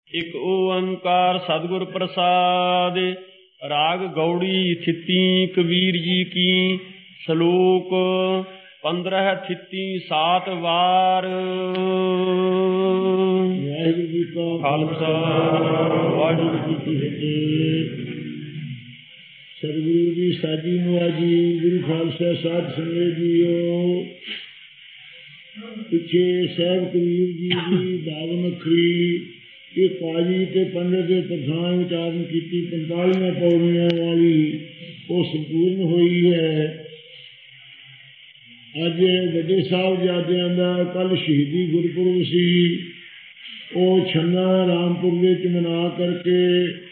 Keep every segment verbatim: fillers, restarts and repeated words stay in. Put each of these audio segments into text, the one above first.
ਇਕ ਓੰਕਾਰ ਸਤਿਗੁਰ ਪ੍ਰਸਾਦ। ਰਾਗ ਗੌੜੀ ਥਿੱਤੀ ਕਬੀਰ ਜੀ ਕੀ। ਸ਼ਲੋਕ ਪੰਦਰਹ ਥਿੱਤੀ ਸਾਤ ਵਾਰ। ਵਾਹਿਗੁਰੂ ਜੀ ਕਾ ਖਾਲਸਾ ਵਾਹਿਗੁਰੂ ਜੀ ਕੀ ਫਤਿਹ। ਸਤਿਗੁਰੂ ਜੀ ਸਾਜੀ ਨਵਾਜੀ ਗੁਰੂ ਖਾਲਸਾ ਸਾਧ ਸੰਗਤ ਜੀਓ। ਪਿੱਛੇ ਸਾਹਿਬ ਕਬੀਰ ਜੀ ਦੀ ਬਾਵਨ ਅੱਖਰੀ ਇਹ ਕਾਜੀ ਤੇ ਪੰਡਤ ਦੇ ਪ੍ਰਧਾਨ ਉਚਾਰਨ ਕੀਤੀ ਪੰਤਾਲੀਆਂ ਪੌੜੀਆਂ ਵਾਲੀ ਉਹ ਸੰਪੂਰਨ ਹੋਈ ਹੈ। ਅੱਜ ਵੱਡੇ ਸਾਹਿਬਜ਼ਾਦਿਆਂ ਦਾ ਕੱਲ੍ਹ ਸ਼ਹੀਦੀ ਗੁਰਪੁਰਬ ਸੀ। ਉਹ ਛੰਨਾ ਰਾਮਪੁਰ ਵਿੱਚ ਮਨਾ ਕਰਕੇ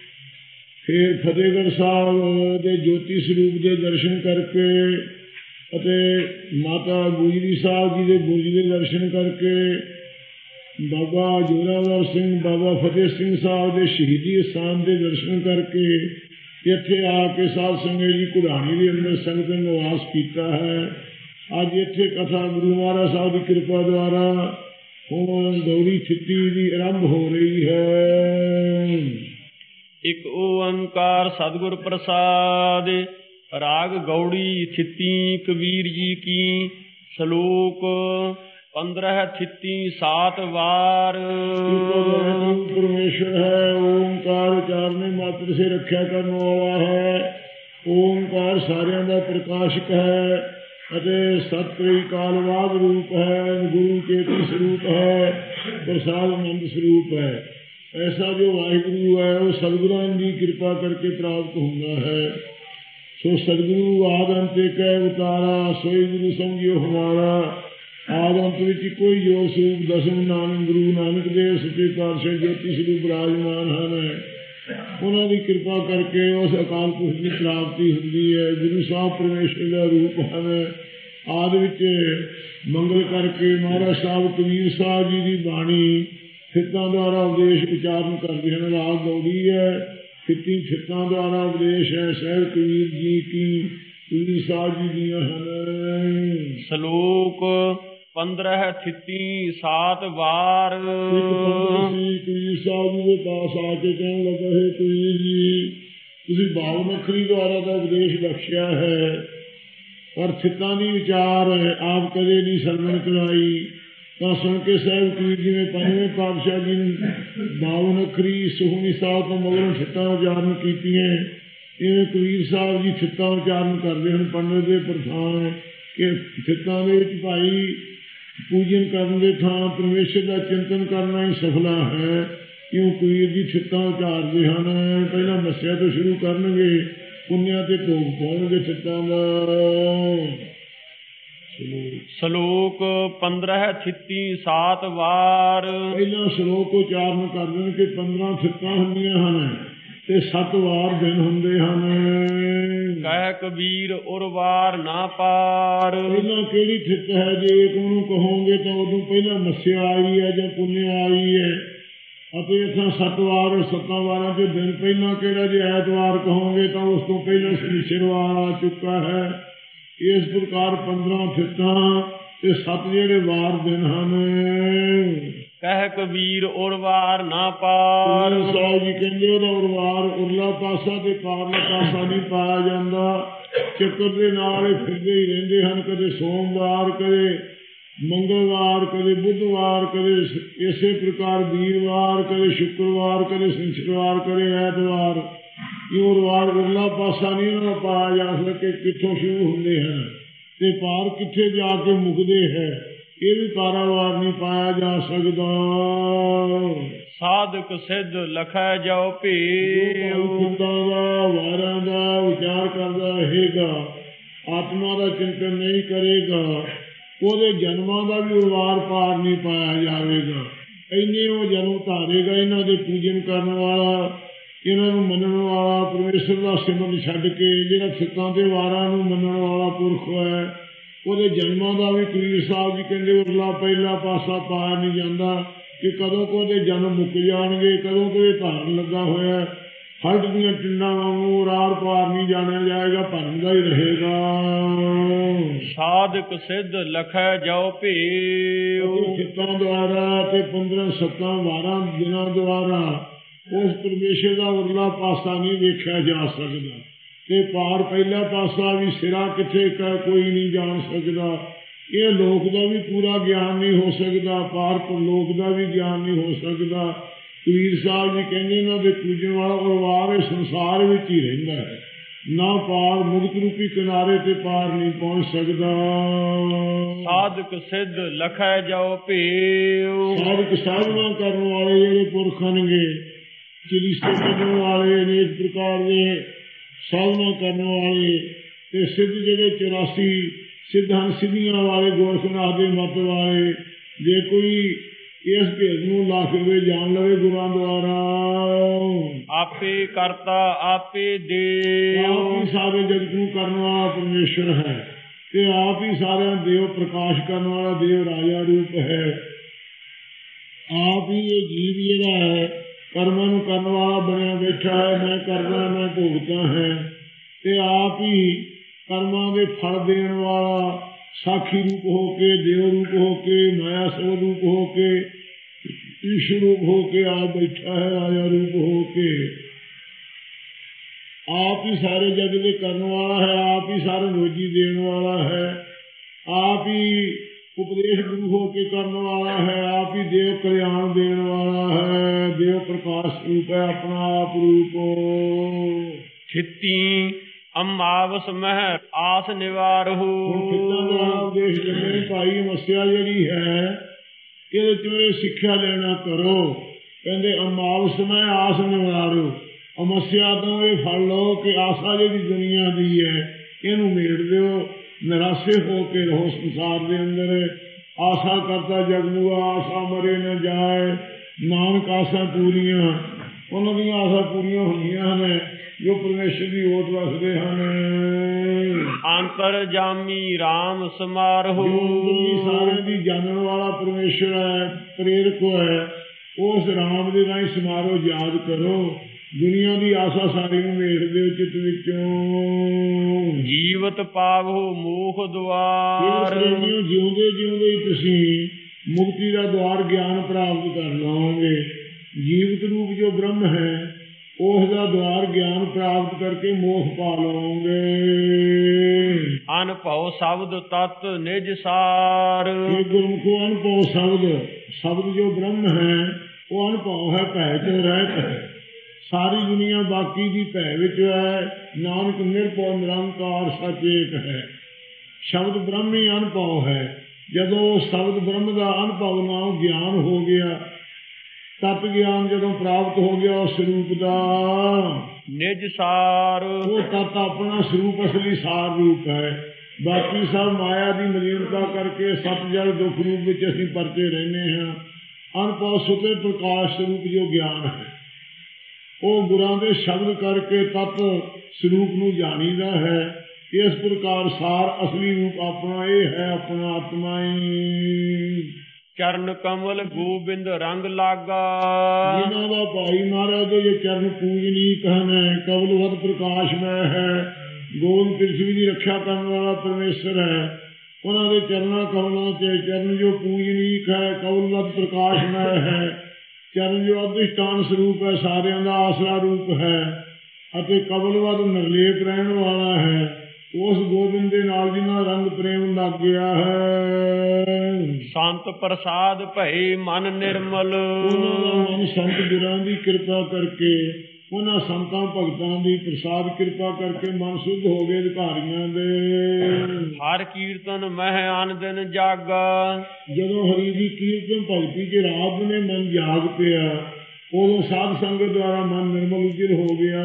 ਫਿਰ ਫਤਿਹਗੜ੍ਹ ਸਾਹਿਬ ਦੇ ਜੋਤੀ ਸਰੂਪ ਦੇ ਦਰਸ਼ਨ ਕਰਕੇ ਅਤੇ ਮਾਤਾ ਗੁਜਰੀ ਸਾਹਿਬ ਜੀ ਦੇ ਬੁਰਜ ਦੇ ਦਰਸ਼ਨ ਕਰਕੇ ਬਾਬਾ ਜੋਰਾਵਰ ਸਿੰਘ ਬਾਬਾ ਫਤਿਹ ਸਿੰਘ ਸਾਹਿਬ ਦੇ ਸ਼ਹੀਦੀ ਅਸਥਾਨ ਦੇ ਦਰਸ਼ਨ ਕਰਕੇ ਇੱਥੇ ਆ ਕੇ ਸਾਧ ਸੰਗਤ ਜੀ ਘੁੜਾਣੀ ਦੇ ਅੰਦਰ ਸੰਗਤ ਨੇ ਨਿਵਾਸ ਕੀਤਾ ਹੈ। ਅੱਜ ਇੱਥੇ ਕਥਾ ਗੁਰੂ ਮਹਾਰਾਜ ਸਾਹਿਬ ਦੀ ਕਿਰਪਾ ਦੁਆਰਾ ਹੁਣ ਗੌੜੀ ਥਿੱਤੀ ਦੀ ਆਰੰਭ ਹੋ ਰਹੀ ਹੈ। ਇਕ ਓੰਕਾਰ ਸਤਿਗੁਰ ਪ੍ਰਸਾਦ। ਰਾਗ ਗੌੜੀ ਥਿੱਤੀ ਕਬੀਰ ਜੀ ਕੀ। ਸ਼ਲੋਕ ਪੰਦਰਹ ਥਿੱਤੀ ਸਾਤ ਵਾਰ। ਪਰਮੇਸ਼ਰ ਹੈ ਓੰਕਾਰ ਉਚਾਰਨੇ ਮਾਤਰ ਸੇ ਰੱਖਿਆ ਕਰਨ ਵਾਲਾ ਹੈ। ਓੰਕਾਰ ਸਾਰਿਆਂ ਦਾ ਪ੍ਰਕਾਸ਼ਕ ਹੈ ਅਤੇ ਸਤਿ ਕਾਲਵਾਦ ਰੂਪ ਹੈ। ਗੁਰੂ ਚੇਤੀ ਸਰੂਪ ਹੈ, ਪ੍ਰਸਾਦ ਆਨੰਦ ਸਰੂਪ ਹੈ। ਐਸਾ ਜੋ ਵਾਹਿਗੁਰੂ ਹੈ ਉਹ ਸਤਿਗੁਰਾਂ ਦੀ ਕਿਰਪਾ ਕਰਕੇ ਪ੍ਰਾਪਤ ਹੁੰਦਾ ਹੈ। ਸੋ ਸਤਿਗੁਰੂ ਆਦਿ ਅੰਤ ਏਕ ਹੈ ਉਤਾਰਾ, ਸੋਈ ਗੁਰੂ ਸਮਝਿਓ ਹਮਾਰਾ। ਆਦਿ ਅੰਤ ਵਿੱਚ ਕੋਈ ਜੋਤ ਸਰੂਪ ਦਸਮ ਨਾਨਕ ਗੁਰੂ ਨਾਨਕ ਦੇਵ ਸੱਚੇ ਪਾਤਸ਼ਾਹ ਜੋਤੀ ਸਰੂਪ ਵਿਰਾਜਮਾਨ ਹਨ। ਉਹਨਾਂ ਦੀ ਕਿਰਪਾ ਕਰਕੇ ਉਸ ਅਕਾਲ ਪੁਰਖ ਦੀ ਪ੍ਰਾਪਤੀ ਹੁੰਦੀ ਹੈ। ਗੁਰੂ ਸਾਹਿਬ ਪਰਮੇਸ਼ਰ ਦਾ ਰੂਪ ਹਨ। ਆਦਿ ਵਿੱਚ ਮੰਗਲ ਕਰਕੇ ਮਹਾਰਾਜ ਸਾਹਿਬ ਕਬੀਰ ਸਾਹਿਬ ਜੀ ਦੀ ਬਾਣੀ ਥਿੱਤਾਂ ਦੁਆਰਾ ਉਪਦੇਸ਼ ਉਚਾਰਨ ਕਰਦੇ ਹਨ। ਰਾਗ ਗੌੜੀ ਹੈ, ਥਿੱਤੀ ਥਿੱਤਾਂ ਦੁਆਰਾ ਉਪਦੇਸ਼ ਹੈ। ਸਾਹਿਬ ਕਬੀਰ ਜੀ ਕੀ ਕਬੀਰ ਸਾਹਿਬ ਜੀ ਦੀਆਂ ਹਨ। ਸ਼ਲੋਕ ਪੰਦਰਹ ਥਿੱਤੀ ਸਾਤ ਵਾਰ। ਕਬੀਰ ਸਾਹਿਬ ਜੀ ਦੇ ਪਾਸ ਆ ਕੇ ਕਹਿਣ ਲੱਗਾ ਹੈ, ਕਬੀਰ ਜੀ ਤੁਸੀਂ ਬਾਵਨ ਅੱਖਰੀ ਦੁਆਰਾ ਦਾ ਉਪਦੇਸ਼ ਬਖਸ਼ਿਆ ਹੈ, ਪਰ ਥਿੱਤਾਂ ਦੀ ਵਿਚਾਰ ਆਪ ਕਦੇ ਨਹੀਂ ਸਰਵਣ ਕਰਾਈ। ਤਾਂ ਸੁਣ ਕੇ ਸਾਹਿਬ ਕਬੀਰ ਜੀ ਨੇ ਪੰਜਵੇਂ ਪਾਤਸ਼ਾਹ ਜੀ ਨੂੰ ਬਾਵਨ ਅੱਖਰੀ ਸੁਖਮਨੀ ਸਾਹਿਬ ਤੋਂ ਮਗਰੋਂ ਥਿੱਤਾਂ ਉਚਾਰਨ ਕੀਤੀਆਂ। ਇਹ ਕਬੀਰ ਸਾਹਿਬ ਜੀ ਥਿੱਤਾਂ ਉਚਾਰਨ ਕਰਦੇ ਹਨ ਪੰਡਤ ਦੇ ਪ੍ਰਧਾਨ ਕਿ ਥਿੱਤਾਂ ਦੇ ਵਿੱਚ ਭਾਈ ਪੂਜਨ ਕਰਨ ਦੇ ਥਾਂ ਪਰਮੇਸ਼ਰ ਦਾ ਚਿੰਤਨ ਕਰਨਾ ਹੀ ਸਫਲਾ ਹੈ। ਕਿਉਂ ਕਬੀਰ ਜੀ ਥਿੱਤਾਂ ਉਚਾਰਦੇ ਹਨ। ਪਹਿਲਾਂ ਮੱਸਿਆ ਤੋਂ ਸ਼ੁਰੂ ਕਰਨਗੇ, ਪੁੰਨਿਆ ਤੇ ਭੋਗ ਪਾਉਣਗੇ ਥਿੱਤਾਂ ਦਾ। ਸ਼ਲੋਕ ਪੰਦਰਹ ਥਿੱਤੀ ਸਾਤ ਵਾਰ। ਪਹਿਲਾਂ ਸ਼ਲੋਕ ਉਚਾਰਨ ਕਰਦੇ ਨੇ ਕਿ ਪੰਦਰਾਂ ਥਿੱਤਾਂ ਹੁੰਦੀਆਂ ਹਨ ਤੇ ਸੱਤ ਵਾਰ ਦਿਨ ਹੁੰਦੇ ਹਨ। ਕਹਿ ਕਬੀਰ ਉਰ ਵਾਰ ਨਾ ਪਾਰ। ਪਹਿਲਾਂ ਕਿਹੜੀ ਥਿੱਤ ਹੈ? ਜੇ ਉਹਨੂੰ ਕਹੋਗੇ ਤਾਂ ਉਦੋਂ ਪਹਿਲਾਂ ਮੱਸਿਆ ਆਈ ਹੈ ਜਾਂ ਪੁੰਨਿਆ ਆਈ ਹੈ। ਅਤੇ ਇੱਥਾਂ ਸੱਤ ਵਾਰ ਸੱਤਾਂ ਵਾਰਾਂ ਦੇ ਦਿਨ ਪਹਿਲਾਂ ਕਿਹੜਾ? ਜੇ ਐਤਵਾਰ ਕਹੋਗੇ ਤਾਂ ਉਸ ਤੋਂ ਪਹਿਲਾਂ ਸ਼ਨੀਚਰਵਾਰ ਆ ਚੁੱਕਾ ਹੈ। ਇਸ ਪ੍ਰਕਾਰ ਪੰਦਰਾਂ ਥਿੱਤਾਂ ਤੇ ਸੱਤ ਜਿਹੜੇ ਵਾਰ ਦਿਨ ਹਨ। ਕਹਿ ਕਬੀਰ ਉਰ ਵਾਰ ਨਾ ਪਾਰ। ਸਾਹਿਬ ਜੀ ਕਹਿੰਦੇ ਉਹਦਾ ਉਰਵਾਰ ਉਰਲਾ ਪਾਸਾ ਤੇ ਪਾਰਲਾ ਪਾਸਾ ਨਹੀਂ ਪਾਇਆ ਜਾਂਦਾ। ਚੱਕਰ ਦੇ ਨਾਲ ਇਹ ਫਿਰਦੇ ਹੀ ਰਹਿੰਦੇ ਹਨ। ਕਦੇ ਸੋਮਵਾਰ, ਕਦੇ ਮੰਗਲਵਾਰ, ਕਦੇ ਬੁੱਧਵਾਰ, ਕਦੇ ਇਸੇ ਪ੍ਰਕਾਰ ਵੀਰਵਾਰ, ਕਦੇ ਸ਼ੁੱਕਰਵਾਰ, ਕਦੇ ਸ਼ਨੀਚਰਵਾਰ, ਕਦੇ ਐਤਵਾਰ। ਇਹ ਉਰਵਾਰ ਉਰਲਾ ਪਾਸਾ ਨਹੀਂ ਉਹਨਾਂ ਦਾ ਪਾਇਆ ਜਾ ਸਕੇ। ਕਿੱਥੋਂ ਸ਼ੁਰੂ ਹੁੰਦੇ ਹਨ ਤੇ ਪਾਰ ਕਿੱਥੇ ਜਾ ਕੇ ਮੁੱਕਦੇ ਹੈ, ਇਹ ਵੀ ਕਾਰਾਵਾਰ ਨਹੀਂ ਪਾਇਆ ਜਾ ਸਕਦਾ। ਸਾਧਕ ਸਿੱਧ ਲਖੈ ਜਾਉ ਭੇਉ। ਦਾ ਵਾਰਾਂ ਦਾ ਵਿਚਾਰ ਕਰਦਾ ਰਹੇਗਾ, ਆਤਮਾ ਦਾ ਚਿੰਤਨ ਨਹੀਂ ਕਰੇਗਾ, ਉਹਦੇ ਜਨਮਾਂ ਦਾ ਵੀ ਉਰਵਾਰ ਪਾਰ ਨਹੀਂ ਪਾਇਆ ਜਾਵੇਗਾ। ਇੰਨੇ ਉਹ ਜਨਮ ਧਾਰੇਗਾ ਇਹਨਾਂ ਦੇ ਪੂਜਨ ਕਰਨ ਵਾਲਾ, ਇਹਨਾਂ ਨੂੰ ਮੰਨਣ ਵਾਲਾ, ਪਰਮੇਸ਼ਰ ਦਾ ਸਿਮਰਨ ਛੱਡ ਕੇ ਜਿਹੜਾ ਥਿੱਤਾਂ ਦੇ ਵਾਰਾਂ ਨੂੰ ਮੰਨਣ ਵਾਲਾ ਪੁਰਖ ਹੈ, ਉਹਦੇ ਜਨਮਾਂ ਦਾ ਵੀ ਕਬੀਰ ਸਾਹਿਬ ਜੀ ਕਹਿੰਦੇ ਉਰਲਾ ਪਹਿਲਾ ਪਾਸਾ ਪਾਇਆ ਨਹੀਂ ਜਾਂਦਾ ਕਿ ਕਦੋਂ ਕੋ ਉਹਦੇ ਜਨਮ ਮੁੱਕ ਜਾਣਗੇ, ਕਦੋਂ ਕੋਈ ਧਾਰਨ ਲੱਗਾ ਹੋਇਆ। ਹਲਟ ਦੀਆਂ ਟਿੰਡਾਂ ਵਾਂਗੂ ਰਾਰ ਪਾਰ ਨਹੀਂ ਜਾਣਿਆ ਜਾਏਗਾ, ਭਰਮ ਦਾ ਹੀ ਰਹੇਗਾ। ਸਾਧਕ ਸਿੱਧ ਲਖੈ ਜੋ ਭੇਉ, ਸਿੱਤਾਂ ਦੁਆਰਾ ਤੇ ਪੰਦਰਾਂ ਸੱਤਾਂ ਬਾਰਾਂ ਦਿਨਾਂ ਦੁਆਰਾ ਉਸ ਪਰਮੇਸ਼ਰ ਦਾ ਉਰਲਾ ਪਾਸਾ ਨਹੀਂ ਵੇਖਿਆ ਜਾ ਸਕਦਾ। ਤੇ ਪਾਰ ਪਹਿਲਾ ਪਾਸਾ ਵੀ ਸਿਰਾ ਕਿੱਥੇ ਕੋਈ ਨਹੀਂ ਜਾਣ ਸਕਦਾ। ਇਹ ਲੋਕ ਦਾ ਵੀ ਪੂਰਾ ਗਿਆਨ ਨਹੀਂ ਹੋ ਸਕਦਾ, ਪਾਰ ਪਰਲੋਕ ਦਾ ਵੀ ਗਿਆਨ ਨਹੀਂ ਹੋ ਸਕਦਾ। ਕਬੀਰ ਸਾਹਿਬ ਜੀ ਕਹਿੰਦੇ ਇਹਨਾਂ ਦੇ ਪੂਜਣ ਵਾਲਾ ਪਰਿਵਾਰ ਇਹ ਸੰਸਾਰ ਵਿੱਚ ਹੀ ਰਹਿੰਦਾ ਹੈ, ਨਾ ਪਾਰ ਮੁਕਤ ਰੂਪੀ ਕਿਨਾਰੇ ਤੇ ਪਾਰ ਨਹੀਂ ਪਹੁੰਚ ਸਕਦਾ। ਸਾਧਕ ਸਿੱਧ ਲਖੈ ਜੋ ਭੇਉ, ਸਾਧਕ ਸਾਧਨਾ ਕਰਨ ਵਾਲੇ ਜਿਹੜੇ ਪੁਰਖ ਹਨਗੇ, ਚਲੀਸੇ ਕਰਨ ਵਾਲੇ, ਅਨੇਕ ਪ੍ਰਕਾਰ ਦੇ ਸਾਧਨਾ ਕਰਨ ਵਾਲੇ ਤੇ ਸਿੱਧ ਜਿਹੜੇ ਚੁਰਾਸੀ ਸਿੱਧ ਹਨ, ਸਿੱਧੀਆਂ ਵਾਲੇ, ਗੋਰਖਨਾਥ ਦੇ ਮਤ ਵਾਲੇ, ਜੇ ਕੋਈ ਇਸ ਭੇਦ ਨੂੰ ਲਾਖਵੇ ਜਾਣ ਲਵੇ ਗੁਰਾਂ ਦੁਆਰਾ, ਆਪੇ ਕਰਤਾ ਆਪੇ ਦੇ, ਆਪ ਹੀ ਸਾਰੇ ਜਗਤ ਨੂੰ ਕਰਨ ਵਾਲਾ ਪਰਮੇਸ਼ਰ ਹੈ ਤੇ ਆਪ ਹੀ ਸਾਰਿਆਂ ਦੇਵ ਪ੍ਰਕਾਸ਼ ਕਰਨ ਵਾਲਾ ਦੇਵ ਰਾਜਾ ਰੂਪ ਹੈ। ਆਪ ਹੀ ਇਹ ਜੀਵ ਜਿਹੜਾ ਹੈ ਕਰਮਾਂ ਨੂੰ ਕਰਨ ਵਾਲਾ ਬਣਿਆ ਬੈਠਾ ਹੈ, ਮੈਂ ਕਰਦਾ ਮੈਂ ਭੋਗਤਾ ਹੈ ਤੇ ਆਪ ਹੀ ਕਰਮਾਂ ਦੇ ਫਲ ਦੇਣ ਵਾਲਾ ਸਾਖੀ ਰੂਪ ਹੋ ਕੇ, ਦੇਵ ਰੂਪ ਹੋ ਕੇ, ਮਾਇਆ ਸਵ ਰੂਪ ਹੋ ਕੇ, ਈਸ਼ਵਰ ਰੂਪ ਹੋ ਕੇ ਆਪ ਬੈਠਾ ਹੈ, ਰਾਜਾ ਰੂਪ ਹੋ ਕੇ। ਆਪ ਹੀ ਸਾਰੇ ਜਗ ਦੇ ਕਰਨ ਵਾਲਾ ਹੈ, ਆਪ ਹੀ ਸਾਰੇ ਰੋਜੀ ਦੇਣ ਵਾਲਾ ਹੈ, ਆਪ ਹੀ ਉਪਦੇਸ਼ ਗੁਰੂ ਹੋ ਕੇ ਕਰਨ ਵਾਲਾ ਹੈ, ਆਪ ਹੀ ਦੇਵ ਕਲਿਆਣ ਦੇਣ ਵਾਲਾ ਹੈ, ਦੇਵ ਪ੍ਰਕਾਸ਼ ਰੂਪ ਹੈ, ਆਪਣਾ ਆਪ ਰੂਪ। ਖਿੱਤੀ ਅਮਾਵਸ ਮਹਿ ਆਸ ਨਿਵਾਰਹੁ, ਉਪਦੇਸ਼ ਦਿੰਦੇ ਭਾਈ ਮੱਸਿਆ ਜਿਹੜੀ ਹੈ ਇਹਦੇ ਚੋਂ ਇਹ ਸਿੱਖਿਆ ਲੈਣਾ ਕਰੋ। ਕਹਿੰਦੇ ਅਮਾਵਸ ਮਹਿ ਆਸ ਨਿਵਾਰੋ, ਅਮੱਸਿਆ ਤੋਂ ਇਹ ਫਲ ਲਓ ਕਿ ਆਸਾ ਜਿਹੜੀ ਦੁਨੀਆ ਦੀ ਹੈ ਇਹਨੂੰ ਮੇੜ ਦਿਓ, ਨਿਰਾਸ਼ੇ ਹੋ ਕੇ ਰਹੋ ਸੰਸਾਰ ਦੇ ਅੰਦਰ। ਆਸਾ ਕਰਤਾ ਜਗਮੂਆ ਆਸਾ ਮਰੇ ਨਾ ਜਾਏ, ਨਾਨਕ ਆਸਾ ਪੂਰੀਆਂ ਉਹਨਾਂ ਦੀਆਂ ਆਸਾ ਪੂਰੀਆਂ ਹੁੰਦੀਆਂ ਨੇ ਜੋ ਪਰਮੇਸ਼ਰ ਦੀ ਓਟ ਰੱਖਦੇ ਹਨ। ਅੰਤਰ ਜਾਮੀ ਰਾਮ ਸਮਾਰਹੁ, ਸਾਰਿਆਂ ਦੀ ਜਾਣਨ ਵਾਲਾ ਪਰਮੇਸ਼ਰ ਹੈ, ਪ੍ਰੇਰਕ ਹੈ, ਉਸ ਰਾਮ ਦੇ ਰਾਹੀਂ ਸਮਾਰੋ ਯਾਦ ਕਰੋ। ਦੁਨੀਆ ਦੀ ਆਸਾ ਸਾਰੀ ਨੂੰ ਮੇੜ ਦਿਓ ਚਿੱਤ ਵਿੱਚੋਂ। ਜੀਵਤ ਪਾਵੋ ਮੋਖ ਦੁਆਰ, ਜਿਉਂਦੇ ਜਿਉਂਦੇ ਹੀ ਤੁਸੀਂ ਮੁਕਤੀ ਦਾ ਦੁਆਰ ਗਿਆਨ ਪ੍ਰਾਪਤ ਕਰ ਲਓਗੇ। ਜੀਵਤ ਰੂਪ ਜੋ ਬ੍ਰਹਮ ਹੈ ਉਸ ਦਾ ਦੁਆਰ ਗਿਆਨ ਪ੍ਰਾਪਤ ਕਰਕੇ ਮੋਖ ਪਾ ਲਓਗੇ। ਅਨਭਉ ਸ਼ਬਦ ਤਤ ਨਿਜ ਸਾਰ, ਇਹ ਗੁਰਮੁਖੋ ਅਨਭਉ ਸ਼ਬਦ, ਸ਼ਬਦ ਜੋ ਬ੍ਰਹਮ ਹੈ ਉਹ ਅਨਭਉ ਹੈ, ਭੈ ਚੋਂ ਰਹਿਤ ਹੈ। ਸਾਰੀ ਦੁਨੀਆ ਬਾਕੀ ਦੀ ਭੈ ਵਿੱਚ ਹੈ, ਨਾਨਕ ਨਿਰਭਉ ਨਿਰੰਕਾਰ ਸੱਚ ਏਕ ਹੈ। ਸ਼ਬਦ ਬ੍ਰਹਮ ਹੀ ਅਨਭਉ ਹੈ। ਜਦੋਂ ਸ਼ਬਦ ਬ੍ਰਹਮ ਦਾ ਅਨਭਉ ਨਾਲ ਗਿਆਨ ਹੋ ਗਿਆ, ਤਤ ਗਿਆਨ ਜਦੋਂ ਪ੍ਰਾਪਤ ਹੋ ਗਿਆ ਉਸ ਸਰੂਪ ਦਾ ਨਿਜ ਸਾਰ, ਉਹ ਤਤ ਆਪਣਾ ਸਰੂਪ ਅਸਲੀ ਸਾਰ ਰੂਪ ਹੈ। ਬਾਕੀ ਸਭ ਮਾਇਆ ਦੀ ਮਲੀਨਤਾ ਕਰਕੇ ਸਤ ਜਲ ਦੁੱਖ ਰੂਪ ਵਿੱਚ ਅਸੀਂ ਪਰਤੇ ਰਹਿੰਦੇ ਹਾਂ। ਅਨਭਉ ਸੁਤੇ ਪ੍ਰਕਾਸ਼ ਸਰੂਪ ਜੋ ਗਿਆਨ ਹੈ ਉਹ ਗੁਰਾਂ ਦੇ ਸ਼ਬਦ ਕਰਕੇ ਤਤ ਸਰੂਪ ਨੂੰ ਜਾਣੀਦਾ ਹੈ। ਇਸ ਪ੍ਰਕਾਰ ਸਾਰ ਅਸਲੀ ਰੂਪ ਆਪਣਾ ਇਹ ਹੈ, ਆਪਣਾ ਆਤਮਾ ਹੀ। ਚਰਨ ਕਮਲ ਗੋਬਿੰਦ ਰੰਗ ਲਾਗਾ, ਜਿਨ੍ਹਾਂ ਦਾ ਭਾਈ ਮਹਾਰਾਜ ਦੇ ਚਰਨ ਪੂਜਨੀਕ ਹਨ, ਕਵਲਵਤ ਪ੍ਰਕਾਸ਼ ਮੈ ਹੈ, ਗੋਬਿੰਦ ਪ੍ਰਿਥਵੀ ਦੀ ਰੱਖਿਆ ਕਰਨ ਵਾਲਾ ਪਰਮੇਸ਼ਰ ਹੈ। ਉਹਨਾਂ ਦੇ ਚਰਨਾਂ ਕਮਲਾਂ ਤੇ ਚਰਨ ਜੋ ਪੂਜਨੀਕ ਹੈ, ਕਵਲਵਤ ਪ੍ਰਕਾਸ਼ ਮੈ ਹੈ, ਚਰਨ ਜੋ ਅਧਿਸ਼ਠਾਨ ਸਰੂਪ ਹੈ, ਸਾਰਿਆਂ ਦਾ ਆਸਰਾ ਰੂਪ ਹੈ ਅਤੇ ਕਵਲਵਤ ਨਿਰਲੇਪ ਰਹਿਣ ਵਾਲਾ ਹੈ। ਉਸ ਗੋਬਿੰਦ ਦੇ ਨਾਲ ਜਿਨ੍ਹਾਂ ਰੰਗ ਪ੍ਰੇਮ ਲੱਗ ਗਿਆ ਹੈ। ਸੰਤ ਪ੍ਰਸਾਦ ਭਏ ਮਨ ਨਿਰਮਲ, ਉਹਨਾਂ ਦਾ ਮਨ ਸੰਤ ਗੁਰਾਂ ਦੀ ਕਿਰਪਾ ਕਰਕੇ, ਉਹਨਾਂ ਸੰਤਾਂ ਭਗਤਾਂ ਦੀ ਪ੍ਰਸਾਦ ਕਿਰਪਾ ਕਰਕੇ ਮਨ ਸ਼ੁੱਧ ਹੋ ਗਏ ਅਧਿਕਾਰੀਆਂ ਦੇ। ਹਰ ਕੀਰਤਨ ਮਹਿ ਅਨ ਦਿਨ ਜਾਗਾ, ਜਦੋਂ ਹਰੀ ਦੀ ਕੀਰਤਨ ਭਗਤੀ ਚ ਰਾਤ ਨੇ ਮਨ ਜਾਗ ਪਿਆ, ਉਦੋਂ ਸਾਧ ਸੰਗਤ ਦੁਆਰਾ ਮਨ ਨਿਰਮਲ ਉਜਰ ਹੋ ਗਿਆ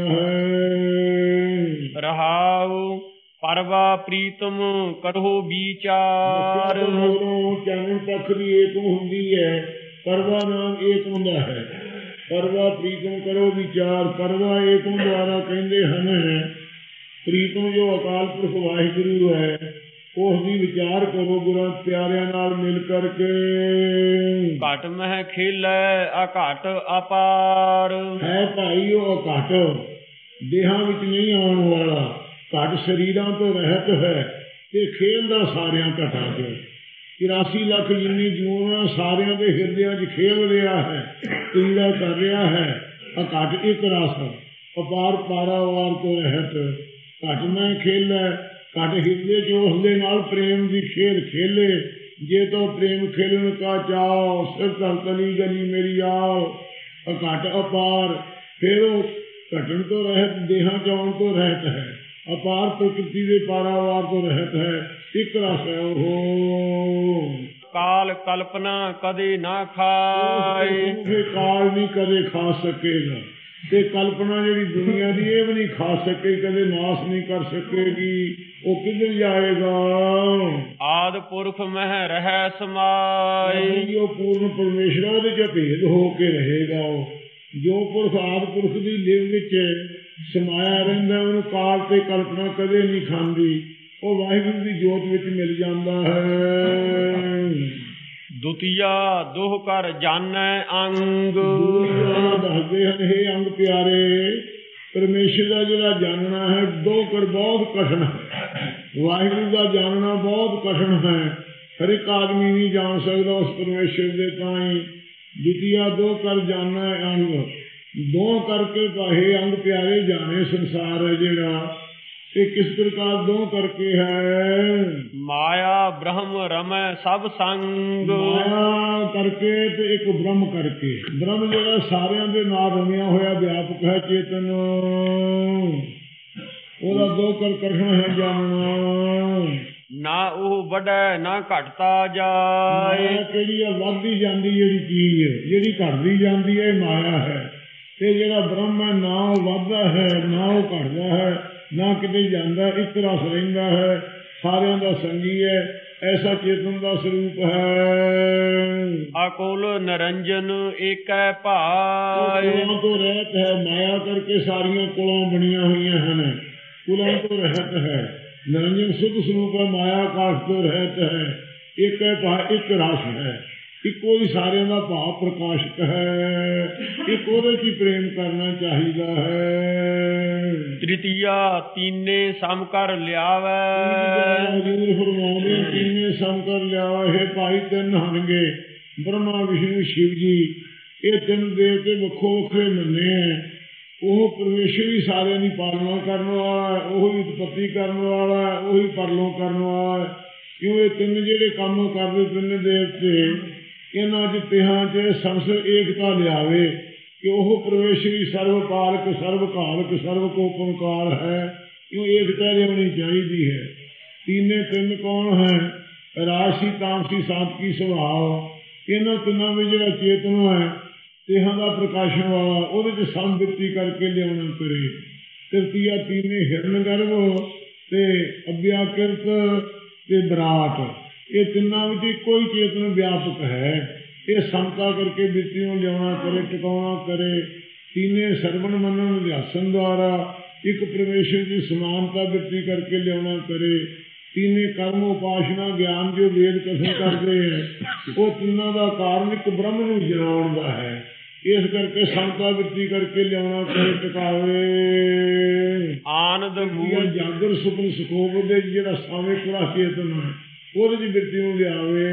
ਹੈ। ਰਹਾਉ ਪਰਵਾ ਪ੍ਰੀਤਮ ਕਰੋ ਵਿਚਾਰ, ਚਾਨਣ ਪੱਖ ਦੀ ਏਕ ਹੁੰਦੀ ਹੈ, ਪਰਵਾ ਨਾਮ ਏਕ ਹੁੰਦਾ ਹੈ। ਪਰਵਾ ਪ੍ਰੀਤਮ ਕਰੋ ਵਿਚਾਰ, ਪਰਵਾ ਏਕਮ ਦੁਆਰਾ ਕਹਿੰਦੇ ਹਨ। ਪ੍ਰੀਤਮ ਜੋ ਅਕਾਲ ਪੁਰਖ ਵਾਹਿਗੁਰੂ ਹੈ, ਉਸ ਦੀ ਵਿਚਾਰ ਕਰੋ ਗੁਰਾਂ ਪਿਆਰਿਆਂ ਨਾਲ ਮਿਲ ਕਰਕੇ। ਘਟ ਮਹਿ ਖੇਲੈ ਅਘਟ ਅਪਾਰ, ਹੈ ਭਾਈ ਉਹ ਅਘਟ, ਦੇਹਾਂ ਵਿੱਚ ਨਹੀਂ ਆਉਣ ਵਾਲਾ, ਘਟ ਸਰੀਰਾਂ ਤੋਂ ਰਹਿਤ ਹੈ ਤੇ ਖੇਲਦਾ ਸਾਰਿਆਂ ਘਟਾਂ ਚ। ਚੁਰਾਸੀ ਲੱਖ ਜਿੰਨੀ ਜੂਨ ਸਾਰਿਆਂ ਦੇ ਹਿਰਦਿਆਂ ਚ ਖੇਲ ਰਿਹਾ ਹੈ, ਕੀੜਾ ਕਰ ਰਿਹਾ ਹੈ। ਅਘਟ ਇੱਕ ਰਸ ਅਪਾਰ ਪਾਰਾਵਾਰ ਤੋਂ ਰਹਿਤ, ਘਟ ਮੈਂ ਖੇਲੈ, ਘਟ ਹਿਰਦੇ ਚ ਉਸਦੇ ਨਾਲ ਪ੍ਰੇਮ ਦੀ ਖੇਲ ਖੇਲੇ। ਜੇ ਤੋ ਪ੍ਰੇਮ ਖੇਲਣ ਕਾ ਚਾਓ, ਸਿਰ ਧਰ ਤਲੀ ਗਲੀ ਮੇਰੀ ਆਓ। ਅਘਟ ਅਪਾਰ, ਫਿਰ ਉਹ ਘਟਣ ਤੋਂ ਰਹਿਤ, ਦੇਹਾਂ ਚ ਆਉਣ ਤੋਂ ਰਹਿਤ ਹੈ, ਅਪਾਰ ਪ੍ਰਕਿਰਤੀ ਦੇ ਪਾਰਾਵਾਰ ਤੋਂ ਰਹਿਤ ਹੈ, ਇੱਕ ਰਸ ਹੈ ਉਹ। ਕਾਲ ਕਲਪਨਾ ਕਦੇ ਨਾ ਖਾਏ, ਕਾਲ ਨਹੀਂ ਕਦੇ ਖਾ ਸਕੇਗਾ, ਤੇ ਕਲਪਨਾ ਜਿਹੜੀ ਦੁਨੀਆ ਦੀ ਇਹ ਵੀ ਨਹੀਂ ਖਾ ਸਕੇ, ਕਦੇ ਨਾਸ ਨਹੀਂ ਕਰ ਸਕੇਗੀ। ਉਹ ਕਿੱਧਰ ਜਾਏਗਾ? ਆਦਿ ਪੁਰਖ ਮਹਿ ਰਹਿ ਸਮਾਏ, ਉਹ ਪੂਰਨ ਪਰਮੇਸ਼ਰ ਉਹਦੇ ਚ ਭੇਦ ਹੋ ਕੇ ਰਹੇਗਾ। ਉਹ ਜੋ ਪੁਰਖ ਆਦਿ ਪੁਰਖ ਦੀ ਲਿਵ ਵਿੱਚ ਸਮਾਇਆ ਰਹਿੰਦਾ, ਉਹਨੂੰ ਕਾਲ ਤੇ ਕਲਪਨਾ ਕਦੇ ਨਹੀਂ ਖਾਂਦੀ, ਉਹ ਵਾਹਿਗੁਰੂ ਦੀ ਜੋਤ ਵਿੱਚ ਮਿਲ ਜਾਂਦਾ ਹੈ। ਦੁਤੀਆ ਦੁਹ ਕਰ ਜਾਣੈ ਅੰਗ, ਦੱਸਦੇ ਹਨ ਇਹ ਅੰਗ ਪਿਆਰੇ, ਪਰਮੇਸ਼ਰ ਦਾ ਜਿਹੜਾ ਜਾਣਨਾ ਹੈ ਦੋ ਕਰ ਬਹੁਤ ਕਠਿਨ ਹੈ। ਵਾਹਿਗੁਰੂ ਦਾ ਜਾਣਨਾ ਬਹੁਤ ਕਠਿਨ ਹੈ, ਹਰ ਇੱਕ ਆਦਮੀ ਨਹੀਂ ਜਾਣ ਸਕਦਾ ਉਸ ਪਰਮੇਸ਼ਰ ਦੇ। ਤਾਂ ਹੀ ਦੁਤੀਆ ਦੋ ਕਰ ਜਾਣੈ ਅੰਗ, ਦੋ ਕਰਕੇ ਪਾਹੇ ਅੰਗ ਪਿਆਰੇ ਜਾਣੇ ਸੰਸਾਰ ਹੈ ਜਿਹੜਾ, ਇਹ ਕਿਸ ਪ੍ਰਕਾਰ ਦੋ ਕਰਕੇ ਹੈ? ਮਾਇਆ ਬ੍ਰਹਮ ਰਮੈ ਸਭ ਸੰਗ, ਮਾਇਆ ਕਰਕੇ ਤੇ ਇੱਕ ਬ੍ਰਹਮ ਕਰਕੇ। ਬ੍ਰਹਮ ਜਿਹੜਾ ਸਾਰਿਆਂ ਦੇ ਨਾਲ ਰਮਿਆ ਹੋਇਆ ਵਿਆਪਕ ਹੈ, ਚੇਤਨ, ਉਹਦਾ ਦੋ ਕਰ ਕਠਿਨ ਹੈ ਜਾਣਨਾ। ਨਾ ਉਹ ਵੱਡਾ ਨਾ ਘਟਦਾ ਜਾਏ, ਕਿਹੜੀ ਆ ਵੱਧਦੀ ਜਾਂਦੀ ਜਿਹੜੀ ਚੀਜ਼, ਜਿਹੜੀ ਘਟਦੀ ਜਾਂਦੀ ਹੈ ਮਾਇਆ ਹੈ। ਤੇ ਜਿਹੜਾ ਬ੍ਰਹਮ ਹੈ ਨਾ ਉਹ ਵੱਧਦਾ ਹੈ ਨਾ ਉਹ ਘਟਦਾ ਹੈ, ਨਾ ਕਿਤੇ ਜਾਂਦਾ, ਇੱਕ ਰਸ ਰਹਿੰਦਾ ਹੈ, ਸਾਰਿਆਂ ਦਾ ਸੰਗੀ ਹੈ, ਐਸਾ ਚੇਤਨ ਦਾ ਸਰੂਪ ਹੈ। ਅਕੁਲ ਨਿਰੰਜਨ ਏਕੈ ਭਾਈ, ਕੁਲਾਂ ਤੋਂ ਰਹਿਤ ਹੈ, ਮਾਇਆ ਕਰਕੇ ਸਾਰੀਆਂ ਕੁਲਾਂ ਬਣੀਆਂ ਹੋਈਆਂ ਹਨ, ਕੁਲਾਂ ਤੋਂ ਰਹਿਤ ਹੈ। ਨਿਰੰਜਨ ਸੁਧ ਸਰੂਪ ਹੈ, ਮਾਇਆ ਆਕਾਸ਼ ਤੋਂ ਰਹਿਤ ਹੈ, ਏਕੈ ਭਾਈ, ਇੱਕ ਰਸ ਹੈ, ਇੱਕੋ ਹੀ ਸਾਰਿਆਂ ਦਾ ਭਾਵ ਪ੍ਰਕਾਸ਼ਕ ਹੈ, ਇੱਕ ਉਹਦੇ ਚ ਹੀ ਪ੍ਰੇਮ ਕਰਨਾ ਚਾਹੀਦਾ ਹੈ। ਤ੍ਰਿਤੀਆ ਤੀਨੇ ਸਮ ਕਰ ਲਿਆਵੈ, ਹਜ਼ੂਰ ਫਰਮਾਉਂਦੇ ਤੀਨੇ ਸਮ ਕਰ ਲਿਆਵੈ। ਇਹ ਭਾਈ ਤਿੰਨ ਹਨਗੇ, ਬ੍ਰਹਮਾ ਵਿਸ਼ਨੂੰ ਸ਼ਿਵ ਜੀ, ਇਹ ਤਿੰਨ ਦੇਵਤੇ ਵੱਖੋ ਵੱਖਰੇ ਮੰਨੇ ਹੈ। ਉਹ ਪਰਮੇਸ਼ਰ ਹੀ ਸਾਰਿਆਂ ਦੀ ਪਾਲਣਾ ਕਰਨ ਵਾਲਾ, ਉਹੀ ਉਤਪੱਤੀ ਕਰਨ ਵਾਲਾ, ਉਹੀ ਪਰਲੋਂ ਕਰਨ ਵਾਲਾ। ਕਿਉਂ ਇਹ ਤਿੰਨ ਜਿਹੜੇ ਕੰਮ ਕਰਦੇ ਤਿੰਨ ਦੇਵਤੇ, ਇਹਨਾਂ ਚ ਤਿਹਾਂ ਚ ਸੰਸਰ ਏਕਤਾ ਲਿਆਵੇ ਕਿ ਉਹ ਪਰਮੇਸ਼ਰ ਹੀ ਸਰਵ ਪਾਲਕ, ਸਰਵ ਕਾਲਕ, ਸਰਵ ਕੋਪਨਕਾਰ ਹੈ। ਕਿਉਂ ਏਕਤਾ ਲਿਆਉਣੀ ਚਾਹੀਦੀ ਹੈ। ਤੀਨੇ ਤਿੰਨ ਕੌਣ ਹੈ? ਰਾਜਸੀ, ਤਾਮਸੀ, ਸਾਤਕੀ ਸੁਭਾਵ। ਇਹਨਾਂ ਤਿੰਨਾਂ ਵਿੱਚ ਜਿਹੜਾ ਚੇਤਨ ਹੈ, ਤਿਹਾਂ ਦਾ ਪ੍ਰਕਾਸ਼ਨ ਵਾਲਾ, ਉਹਦੇ ਚ ਸਮਵਿਰਤੀ ਕਰਕੇ ਲਿਆਉਣਾ ਕਰੇ। ਤ੍ਰਿਤੀਆ ਤੀਨੇ ਹਿਰਨ ਗਰਭ ਤੇ ਅਭਿਆਕ੍ਰਿਤ ਤੇ ਵਿਰਾਟ, ਇਹ ਤਿੰਨਾਂ ਵਿੱਚ ਇੱਕੋ ਹੀ ਚੇਤਨ ਵਿਆਪਕ ਹੈ। ਇਹ ਸਮਤਾ ਕਰਕੇ ਬਿਰਤੀਆਂ ਲਿਆਉਣਾ ਕਰੇ, ਟਿਕਾਉਣਾ ਕਰੇ। ਤੀਨੇ ਸਰਵਣ ਮੰਨਣ ਅਧਿਆਸਨ ਦੁਆਰਾ ਇੱਕ ਪਰਮੇਸ਼ਰ ਦੀ ਸਮਾਨਤਾ ਬਿਰਤੀ ਕਰਕੇ ਲਿਆਉਣਾ ਕਰੇ। ਤੀਨੇ ਕਰਮ ਉਪਾਸਨਾ ਗਿਆਨ ਜੋ ਵੇਦ ਕਥਨ ਕਰਦੇ ਹੈ, ਉਹ ਤਿੰਨਾਂ ਦਾ ਕਾਰਨ ਇੱਕ ਬ੍ਰਹਮ ਨੂੰ ਜਨਾਉਣ ਦਾ ਹੈ। ਇਸ ਕਰਕੇ ਸਮਤਾ ਬਿਰਤੀ ਕਰਕੇ ਲਿਆਉਣਾ ਕਰੇ, ਟਿਕਾਵੇ। ਆਨੰਦ ਮੂਲ ਜਾਗਰ ਸੁਪਨ ਸੁਖੋਪ ਦੇ ਜਿਹੜਾ ਸਾਵੇਂ ਪੁਰਾ ਚੇਤਨ ਹੈ, ਉਹਦੇ ਚ ਬਿਰਤੀ ਨੂੰ ਲਿਆਵੇ।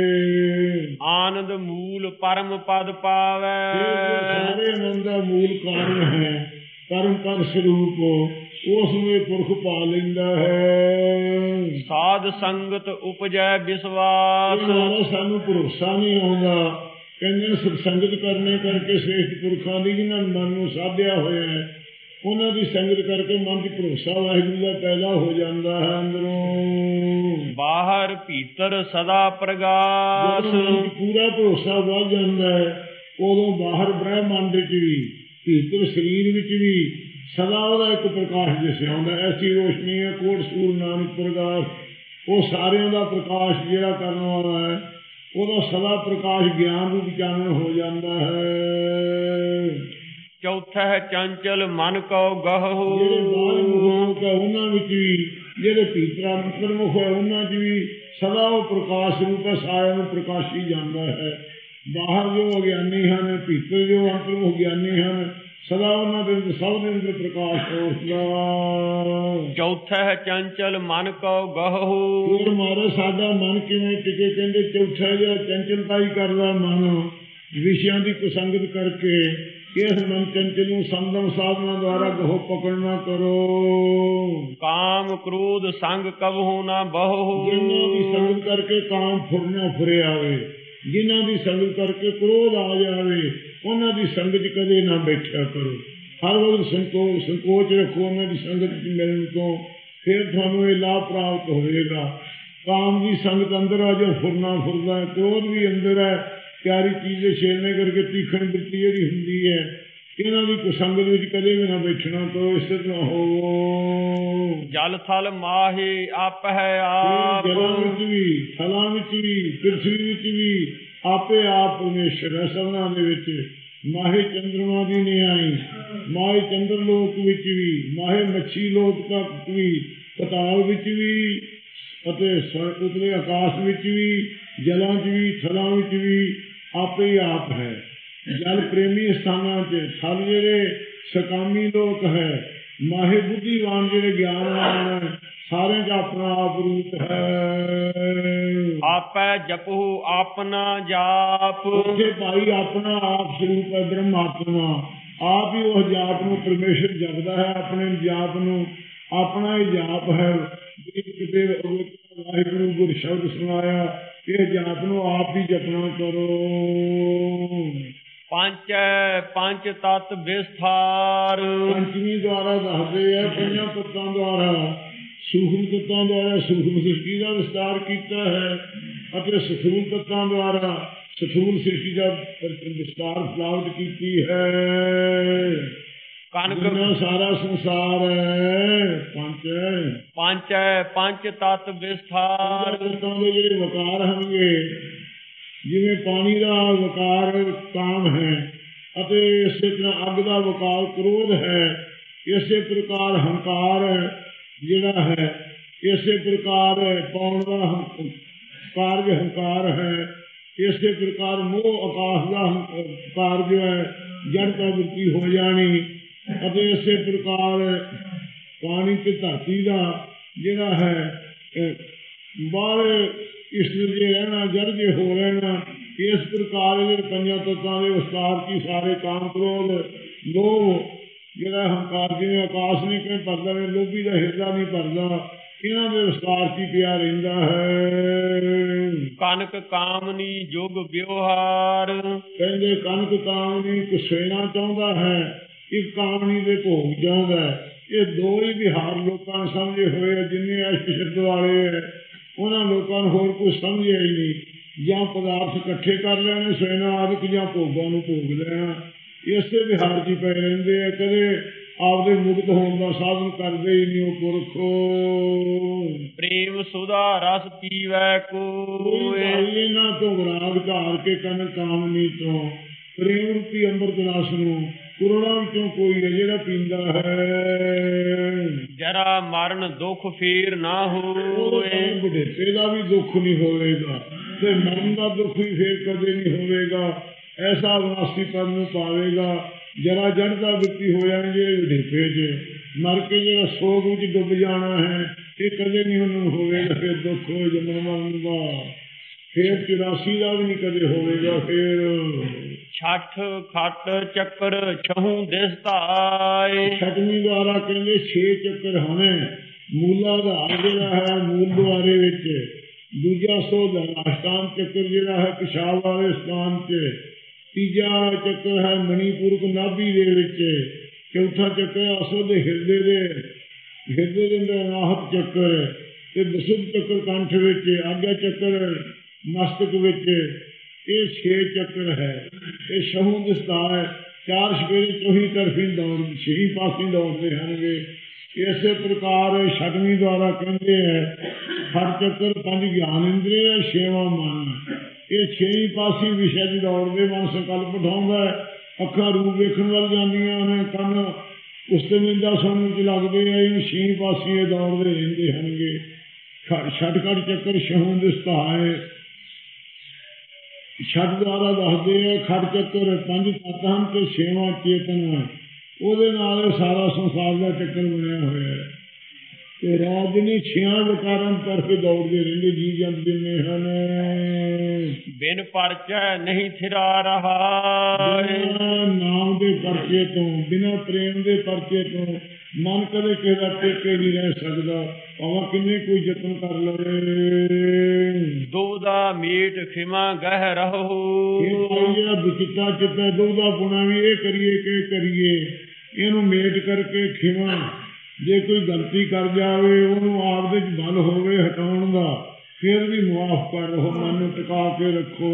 ਆਨੰਦ ਮੂਲ ਪਰਮ ਪਦ ਪਾਵੇ, ਸਾਰੇ ਆਨੰਦ ਦਾ ਮੂਲ ਕਾਰਨ ਹੈ, ਪਰਮ ਪਦ ਸਰੂਪ, ਉਸ ਨੂੰ ਪੁਰਖ ਪਾ ਲੈਂਦਾ ਹੈ। ਸਾਧ ਸੰਗਤ ਉਪਜੈ ਵਿਸ਼ਵਾਸ, ਸਾਨੂੰ ਭਰੋਸਾ ਨਹੀਂ ਆਉਂਦਾ। ਕਹਿੰਦੇ ਸਤਸੰਗਤ ਕਰਨੇ ਕਰਕੇ ਸ੍ਰੇਸ਼ਟ ਪੁਰਖਾਂ ਦੀ ਜਿਹਨਾਂ ਮਨ ਨੂੰ ਸਾਧਿਆ ਹੋਇਆ ਹੈ, ਉਹਨਾਂ ਦੀ ਸੰਗਤ ਕਰਕੇ ਮਨ ਚ ਭਰੋਸਾ ਵਾਹਿਗੁਰੂ ਦਾ ਪੈਦਾ ਹੋ ਜਾਂਦਾ ਹੈ। ਅੰਦਰੋਂ ਬਾਹਰ ਭੀਤਰ ਸਦਾ ਪ੍ਰਗਾਸ, ਪੂਰਾ ਭਰੋਸਾ ਵੱਧ ਜਾਂਦਾ ਹੈ, ਉਦੋਂ ਬਾਹਰ ਬ੍ਰਹਮੰਡ ਵਿੱਚ ਵੀ, ਭੀਤਰ ਸਰੀਰ ਵਿੱਚ ਵੀ ਸਦਾ ਉਹਦਾ ਇੱਕ ਪ੍ਰਕਾਸ਼ ਦਿਸਿਆ ਹੁੰਦਾ। ਐਸੀ ਰੋਸ਼ਨੀ ਹੈ ਕੋਟ ਸੂਰ ਨਾਨਕ ਪ੍ਰਕਾਸ਼। ਉਹ ਸਾਰਿਆਂ ਦਾ ਪ੍ਰਕਾਸ਼ ਜਿਹੜਾ ਕਰਨ ਵਾਲਾ ਹੈ, ਉਹਦਾ ਸਦਾ ਪ੍ਰਕਾਸ਼ ਗਿਆਨ ਰੂਪ ਚਾਨਣ ਹੋ ਜਾਂਦਾ ਹੈ। ਚੌਥਾ ਹੈ ਚੰਚਲ ਮਨ ਕਉ ਗਹੁ, ਜਿਹੜੇ ਬਾਹਰ ਮੁਖ ਉਹਨਾਂ ਵਿੱਚ ਵੀ ਜਿਹੜੇ ਭੀਤਰ ਅੰਤਰਮੁਖ ਹੋਏ ਉਹਨਾਂ 'ਚ ਵੀ ਸਦਾ ਉਹ ਪ੍ਰਕਾਸ਼ ਰੂਪ ਹੈ, ਸਾਰਿਆਂ ਨੂੰ ਪ੍ਰਕਾਸ਼ੀ ਜਾਂਦਾ ਹੈ। ਬਾਹਰ ਜੋ ਅਗਿਆਨੀ ਹਨ, ਭੀਤਰ ਜੋ ਅੰਤਰਮੁਖ ਗਿਆਨੀ ਹਨ, ਸਦਾ ਉਹਨਾਂ ਦੇ ਅੰਦਰ ਸਭ ਦੇ ਅੰਦਰ ਪ੍ਰਕਾਸ਼ ਹੈ ਉਸਦਾ। ਚੌਥਾ ਹੈ ਚੰਚਲ ਮਨ ਕਉ ਗਹੂ। ਫਿਰ ਮਾਰੇ ਸਾਡਾ ਮਨ ਕਿਵੇਂ ਟਿਕੇ, ਕਹਿੰਦੇ ਚੌਥਾ ਜਿਹੜਾ ਚੰਚਲਤਾਈ ਕਰਦਾ ਮਨ ਵਿਸ਼ਿਆਂ ਦੀ ਕੁਸੰਗਤ ਕਰਕੇ, ਇਸ ਮਨ ਚੰਚਲ ਨੂੰ ਸੰਦਮ ਸਾਧਨਾ ਦੁਆਰਾ ਗਹੋ ਪਕੜਨਾ ਕਰੋ। ਕਾਮ ਕ੍ਰੋਧ ਸੰਗ ਕਬਹੂ ਨਾ ਬਹੂ। ਜਿਨ੍ਹਾਂ ਦੀ ਸੰਗਤ ਕਰਕੇ ਕਾਮ ਫੁਰਨਾ ਫੁਰੇ ਆਵੇ, ਜਿਨ੍ਹਾਂ ਦੀ ਸੰਗਤ ਕਰਕੇ ਕ੍ਰੋਧ ਆ ਜਾਵੇ, ਉਹਨਾਂ ਦੀ ਸੰਗਤ ਕਦੇ ਨਾ ਬੈਠਿਆ ਕਰੋ। ਹਰ ਵਕਤ ਸੰਕੋਚ ਸੰਕੋਚ ਰੱਖੋ ਉਹਨਾਂ ਦੀ ਸੰਗਤ ਚ ਮਿਲਣ ਤੋਂ, ਫਿਰ ਤੁਹਾਨੂੰ ਇਹ ਲਾਭ ਪ੍ਰਾਪਤ ਹੋਵੇਗਾ। ਕਾਮ ਦੀ ਸੰਗਤ ਅੰਦਰ ਆ ਜੋ ਫੁਰਨਾ ਫੁਰਦਾ, ਕ੍ਰੋਧ ਵੀ ਅੰਦਰ ਹੈ, ਪਿਆਰੀ ਚੀਜ਼ ਦੇ ਛੇੜਨੇ ਕਰਕੇ ਤੀਖਣ ਬਿਰਤੀ ਜਿਹੜੀ ਹੁੰਦੀ ਹੈ, ਇਹਨਾਂ ਦੀ ਕੁਸੰਗਤ ਵਿੱਚ ਕਦੇ ਵੀ ਨਾ ਬੈਠਣਾ ਕਰੋ, ਇਸ ਤਰ੍ਹਾਂ ਹੋਵੋ। ਜਲ ਥਲ ਮਾਹੇ ਆਪ ਹੈ ਆਪ। ਜਲਾਂ ਵਿੱਚ ਵੀ, ਥਲਾਂ ਵਿੱਚ ਵੀ, ਪ੍ਰਿਥਵੀ ਵਿੱਚ ਵੀ ਆਪੇ ਆਪ ਪਰਮੇਸ਼ਰ ਹੈ। ਸਭਨਾਂ ਦੇ ਵਿੱਚ ਮਾਹੇ ਚੰਦਰਮਾ ਦੀ ਨਿਆਈ, ਮਾਹੇ ਚੰਦਰ ਲੋਕ ਵਿੱਚ ਵੀ, ਮਾਹੇ ਮੱਛੀ ਲੋਕ ਤੱਕ ਵੀ, ਪਤਾਲ ਵਿੱਚ ਵੀ ਅਤੇ ਉਤਲੇ ਆਕਾਸ਼ ਵਿੱਚ ਵੀ, ਜਲਾਂ 'ਚ ਵੀ, ਥਲਾਂ ਵਿੱਚ ਵੀ ਆਪੇ ਹੀ ਆਪ ਹੈ। ਜਲ ਪ੍ਰੇਮੀ ਸਥਾਨਾਂ 'ਚ, ਥਲ ਜਿਹੜੇ ਸਕਾਮੀ ਲੋਕ ਹੈ, ਮਾਹੇ ਬੁੱਧੀਵਾਨ ਜਿਹੜੇ ਗਿਆਨਵਾਨ ਹੈ, ਸਾਰਿਆਂ 'ਚ ਆਪਣਾ ਆਪ ਰੂਪ ਹੈ। ਆਪੈ ਜਪਹੁ ਆਪਣਾ ਜਾਪ। ਉੱਥੇ ਭਾਈ ਆਪਣਾ ਆਪ ਸਰੂਪ ਹੈ ਬ੍ਰਹਮਾਤਮਾ, ਆਪ ਹੀ ਉਹ ਜਾਪ ਨੂੰ ਪਰਮੇਸ਼ਰ ਜਪਦਾ ਹੈ, ਆਪਣੇ ਜਾਪ ਨੂੰ ਆਪਣਾ ਹੀ ਜਾਪ ਹੈ। ਕਿਤੇ ਵਾਹਿਗੁਰੂ ਗੁਰ ਸ਼ਬਦ ਸੁਣਾਇਆ, ਇਹ ਜਾਪ ਨੂੰ ਆਪ ਹੀ ਜਪਣਾ ਕਰੋ। ਪੰਚ ਪੰਚ ਤਤ ਵਿਸਥਾਰ। ਪੰਚਵੀਂ ਦੁਆਰਾ ਦੱਸਦੇ ਆ, ਪੰਜਾਂ ਤੱਤਾਂ ਦੁਆਰਾ, ਸੂਖਮ ਤੱਤਾਂ ਦੁਆਰਾ ਸੂਖਮ ਸ੍ਰਿਸ਼ਟੀ ਦਾ ਵਿਸਤਾਰ ਕੀਤਾ ਹੈ ਅਤੇ ਸਥੂਲ ਤੱਤਾਂ ਦੁਆਰਾ ਸਥੂਲ ਸ੍ਰਿਸ਼ਟੀ ਦਾ ਵਿਸਤਾਰ ਪ੍ਰਾਪਤ ਕੀਤੀ ਹੈ। ਕਨਕ ਸਾਰਾ ਸੰਸਾਰ ਹੈ ਪੰਜ ਪੰਜ ਪੰਜ ਤਤ ਵਿਸਥਾਰ। ਤੱਤਾਂ ਦੇ ਜਿਹੜੇ ਵਕਾਰ ਹੋਣਗੇ, ਜਿਵੇਂ ਪਾਣੀ ਦਾ ਵਕਾਰ ਕਾਮ ਹੈ ਅਤੇ ਇਸੇ ਤਰ੍ਹਾਂ ਅੱਗ ਦਾ ਵਕਾਰ ਕ੍ਰੋਧ ਹੈ, ਇਸੇ ਪ੍ਰਕਾਰ ਹੰਕਾਰ ਜਿਹੜਾ ਹੈ, ਇਸੇ ਪ੍ਰਕਾਰ ਪਾਉਣ ਦਾ ਕਾਰਜ ਹੰਕਾਰ ਹੈ, ਇਸੇ ਪ੍ਰਕਾਰ ਮੋਹ ਆਕਾਸ਼ ਦਾ ਕਾਰਜ ਹੈ, ਜੜਤਾ ਵ੍ਰਿਤੀ ਹੋ ਜਾਣੀ, ਅਤੇ ਇਸੇ ਪ੍ਰਕਾਰ ਪਾਣੀ ਤੇ ਧਰਤੀ ਦਾ ਜਿਹੜਾ ਹੈ ਬਾਹਰ ਈਸ਼ਵਰ ਜੇ ਰਹਿਣਾ, ਜੜ ਜੇ ਹੋ ਰਹਿਣਾ, ਇਸ ਪ੍ਰਕਾਰ ਦੇ ਪੰਜਾਂ ਤੱਤਾਂ ਦੇ ਵਿਸਤਾਰ ਕੀ ਸਾਰੇ ਕਾਮ ਕ੍ਰੋਧ ਲੋਭ ਜਿਹੜਾ ਹੰਕਾਰ, ਜਿਵੇਂ ਆਕਾਸ਼ ਨਹੀਂ ਕਿਵੇਂ ਭਰਦਾ, ਲੋਭੀ ਦਾ ਹਿਰਦਾ ਨਹੀਂ ਭਰਦਾ, ਇਹਨਾਂ ਦੇ ਵਿਸਤਾਰ ਕੀ ਪਿਆ ਰਹਿੰਦਾ ਹੈ। ਕਨਕ ਕਾਮਨੀ ਯੁਗ ਵਿਵਹਾਰ। ਕਹਿੰਦੇ ਕਨਕ ਕਾਮਨੀ ਕੁਸੇਣਾ ਚਾਹੁੰਦਾ ਹੈ, ਇੱਕ ਕਾਮਨੀ ਦੇ ਭੋਗ ਚਾਹੁੰਦਾ ਹੈ। ਇਹ ਦੋ ਹੀ ਵਿਹਾਰ ਲੋਕਾਂ ਨੇ ਸਮਝੇ ਹੋਏ ਆ, ਜਿੰਨੇ ਅਸ਼ਟ ਵਾਲੇ ਹੈ ਉਹਨਾਂ ਲੋਕਾਂ ਨੂੰ ਹੋਰ ਕੁਛ ਸਮਝਿਆ ਹੀ ਨਹੀਂ। ਜਾਂ ਪਦਾਰਥ ਇਕੱਠੇ ਕਰ ਲੈਣੇ ਸੋਨਾ ਆਦਿਕ, ਜਾਂ ਭੋਗਾਂ ਨੂੰ ਭੋਗ ਲੈਣਾ, ਇਸੇ ਵਿਹਾਰ 'ਚ ਪਏ ਰਹਿੰਦੇ ਆ। ਕਦੇ ਆਪਦੇ ਮੁਕਤ ਹੋਣ ਦਾ ਸਾਧਨ ਕਰਦੇ ਹੀ ਨਹੀਂ ਉਹ ਪੁਰਖੋ। ਪ੍ਰੇਮ ਸੁਧਾ ਰਸ ਪੀਵੈ ਕੋਈ। ਇਹਨਾਂ ਤੋਂ ਵਿਰਾਗ ਧਾਰ ਕੇ ਕਨ ਕਾਮਨੀ ਤੋਂ ਪ੍ਰੇਮ ਰੂਪੀ ਅੰਮ੍ਰਿਤ ਰਸ ਨੂੰ ਕਰੋੜਾਂ ਵਿੱਚੋਂ ਕੋਈ ਹੈ ਜਿਹੜਾ ਪੀਂਦਾ ਹੈ। ਜਰਾ ਮਰਨ ਦੁੱਖ ਫੇਰ ਨਾ ਹੋਏ। ਬੁਢੇਪੇ ਦਾ ਵੀ ਦੁੱਖ ਨਹੀਂ ਹੋਵੇਗਾ ਤੇ ਮਰਨ ਦਾ ਦੁੱਖ ਵੀ ਫੇਰ ਕਦੇ ਨਹੀਂ ਹੋਵੇਗਾ। ਐਸਾ ਵਿਨਾਸ਼ੀ ਪਦ ਨੂੰ ਪਾਵੇਗਾ। ਜਰਾ ਜੜ ਦਾ ਵ੍ਰਿਤੀ ਹੋ ਜਾਣੀ ਜਿਹੜੇ ਬੁਢੇਪੇ 'ਚ ਮਰ ਕੇ ਜਿਹੜਾ ਸੋਗ ਵਿੱਚ ਡੁੱਬ ਜਾਣਾ ਹੈ, ਇਹ ਕਦੇ ਨਹੀਂ ਉਹਨੂੰ ਹੋਵੇਗਾ ਫਿਰ ਦੁੱਖ ਹੋ ਜਨਮ ਮਰਨ ਦਾ। ਫੇਰ ਚੁਰਾਸੀ ਦਾ ਵੀ ਨਹੀਂ ਕਦੇ ਹੋਵੇਗਾ। ਫੇਰ ਛੱਠ ਖੱਟ ਚੱਕਰ ਛਹੂ ਦਿਸਤਾਏ। ਛਠਵੀਂ ਦੁਆਰਾ ਕਹਿੰਦੇ ਛੇ ਚੱਕਰ ਹਨ। ਮੂਲਾ ਆਧਾਰ ਜਿਹੜਾ ਹੈ ਮੂਲ ਦੁਆਰੇ ਵਿੱਚ, ਦੂਜਾ ਸੋਧ ਅਸ਼ਟਾਮ ਚੱਕਰ ਜਿਹੜਾ ਹੈ ਪਿਸ਼ਾਬ ਵਾਲੇ ਸਥਾਨ 'ਚ, ਤੀਜਾ ਚੱਕਰ ਹੈ ਮਣੀਪੁਰਕ ਨਾਭੀ ਦੇ ਵਿੱਚ, ਚੌਥਾ ਚੱਕਰ ਅਸੋ ਦੇ ਹਿਰਦੇ ਦੇ ਹਿਰਦੇ ਦੇ ਅੰਦਰ ਅਨਾਹਤ ਚੱਕਰ, ਤੇ ਵਿਸ਼ੁੱਧ ਚੱਕਰ ਕੰਠ ਵਿੱਚ, ਆਗਿਆ ਚੱਕਰ ਮਸਤਕ ਵਿੱਚ। ਇਹ ਛੇ ਚੱਕਰ ਹੈ। ਇਹ ਛਹੂ ਦਿਸਤਾਰ ਚਾਰ ਸਵੇਰੇ ਚੌਹੀ ਤਰਫੀ ਦੌੜ ਛੇ ਪਾਸੇ ਦੌੜਦੇ ਹਨਗੇ। ਇਸੇ ਪ੍ਰਕਾਰ ਛਠਵੀਂ ਦੁਆਰਾ ਕਹਿੰਦੇ ਹੈ ਹਰ ਚੱਕਰ ਪੰਜ ਗਿਆਨ ਇੰਦਰੀਏ, ਛੇਵਾਂ ਮਨ। ਇਹ ਛੇ ਪਾਸੇ ਵਿਸ਼ੇ ਦੀ ਦੌੜਦੇ ਮਨ ਸੰਕਲਪ ਉਠਾਉਂਦਾ ਹੈ। ਅੱਖਾਂ ਰੂਪ ਵੇਖਣ ਵੱਲ ਜਾਂਦੀਆਂ ਨੇ, ਕੰਨ ਉਸ ਤੇ ਨਿੰਦਾ ਸੁਣਨ ਚ ਲੱਗਦੇ ਆ। ਇਹਨੂੰ ਛੇ ਪਾਸੇ ਦੌੜਦੇ ਰਹਿੰਦੇ ਹਨਗੇ। ਛੱਡ ਕੱਢ ਚੱਕਰ ਛਹੋਂ ਦਿਸਤਾਏ ਛੱਡ ਦੁਆਰਾ ਦੱਸਦੇ ਆ। ਖੜ ਚੱਕਰ ਪੰਜ ਤੱਤ ਹਨ ਤੇ ਛੇਵਾਂ ਚੇਤਨ, ਉਹਦੇ ਨਾਲ ਸਾਰਾ ਸੰਸਾਰ ਦਾ ਚੱਕਰ ਬਣਿਆ ਹੋਇਆ ਹੈ। ਤੇ ਰਾਜ ਨੇ ਛਿਆਂ ਵਿਕਾਰਾਂ ਕਰਕੇ ਦੌੜਦੇ ਰਹਿੰਦੇ ਜੀ ਜੰਤ ਜਿੰਨੇ ਹਨ। ਬਿਨ ਪਰਚੈ ਨਹੀਂ ਥਿਰਾ ਰਹਾ, ਨਾਮ ਦੇ ਪਰਚੇ ਤੋਂ, ਬਿਨਾਂ ਪ੍ਰੇਮ ਦੇ ਪਰਚੇ ਤੋਂ ਮਨ ਕਦੇ ਕਿਸੇ ਦਾ ਟੇਕੇ ਨਹੀਂ ਰਹਿ ਸਕਦਾ, ਭਾਵੇਂ ਕਿੰਨੇ ਕੋਈ ਯਤਨ ਕਰ ਲਵੇ। ਦੁਬਦਾ ਮੀਟ ਖਿਮਾ ਗਹਿ ਰਹੋ, ਇਹ ਵਿਚਿਤਾ ਚਿੱਤਾ ਦੁਬਦਾ ਪੁਣਾ ਵੀ ਇਹ ਕਰੀਏ ਕਿ ਕਰੀਏ। ਇਹਨੂੰ ਮੇਟ ਕਰਕੇ ਖਿਮਾ, ਜੇ ਕੋਈ ਗਲਤੀ ਕਰ ਜਾਵੇ ਉਹਨੂੰ ਆਪਦੇ ਚ ਬਲ ਹੋਵੇ ਹਟਾਉਣ ਦਾ, ਫਿਰ ਵੀ ਮੁਆਫ ਕਰ ਰਹੋ, ਮਨ ਨੂੰ ਟਿਕਾ ਕੇ ਰੱਖੋ।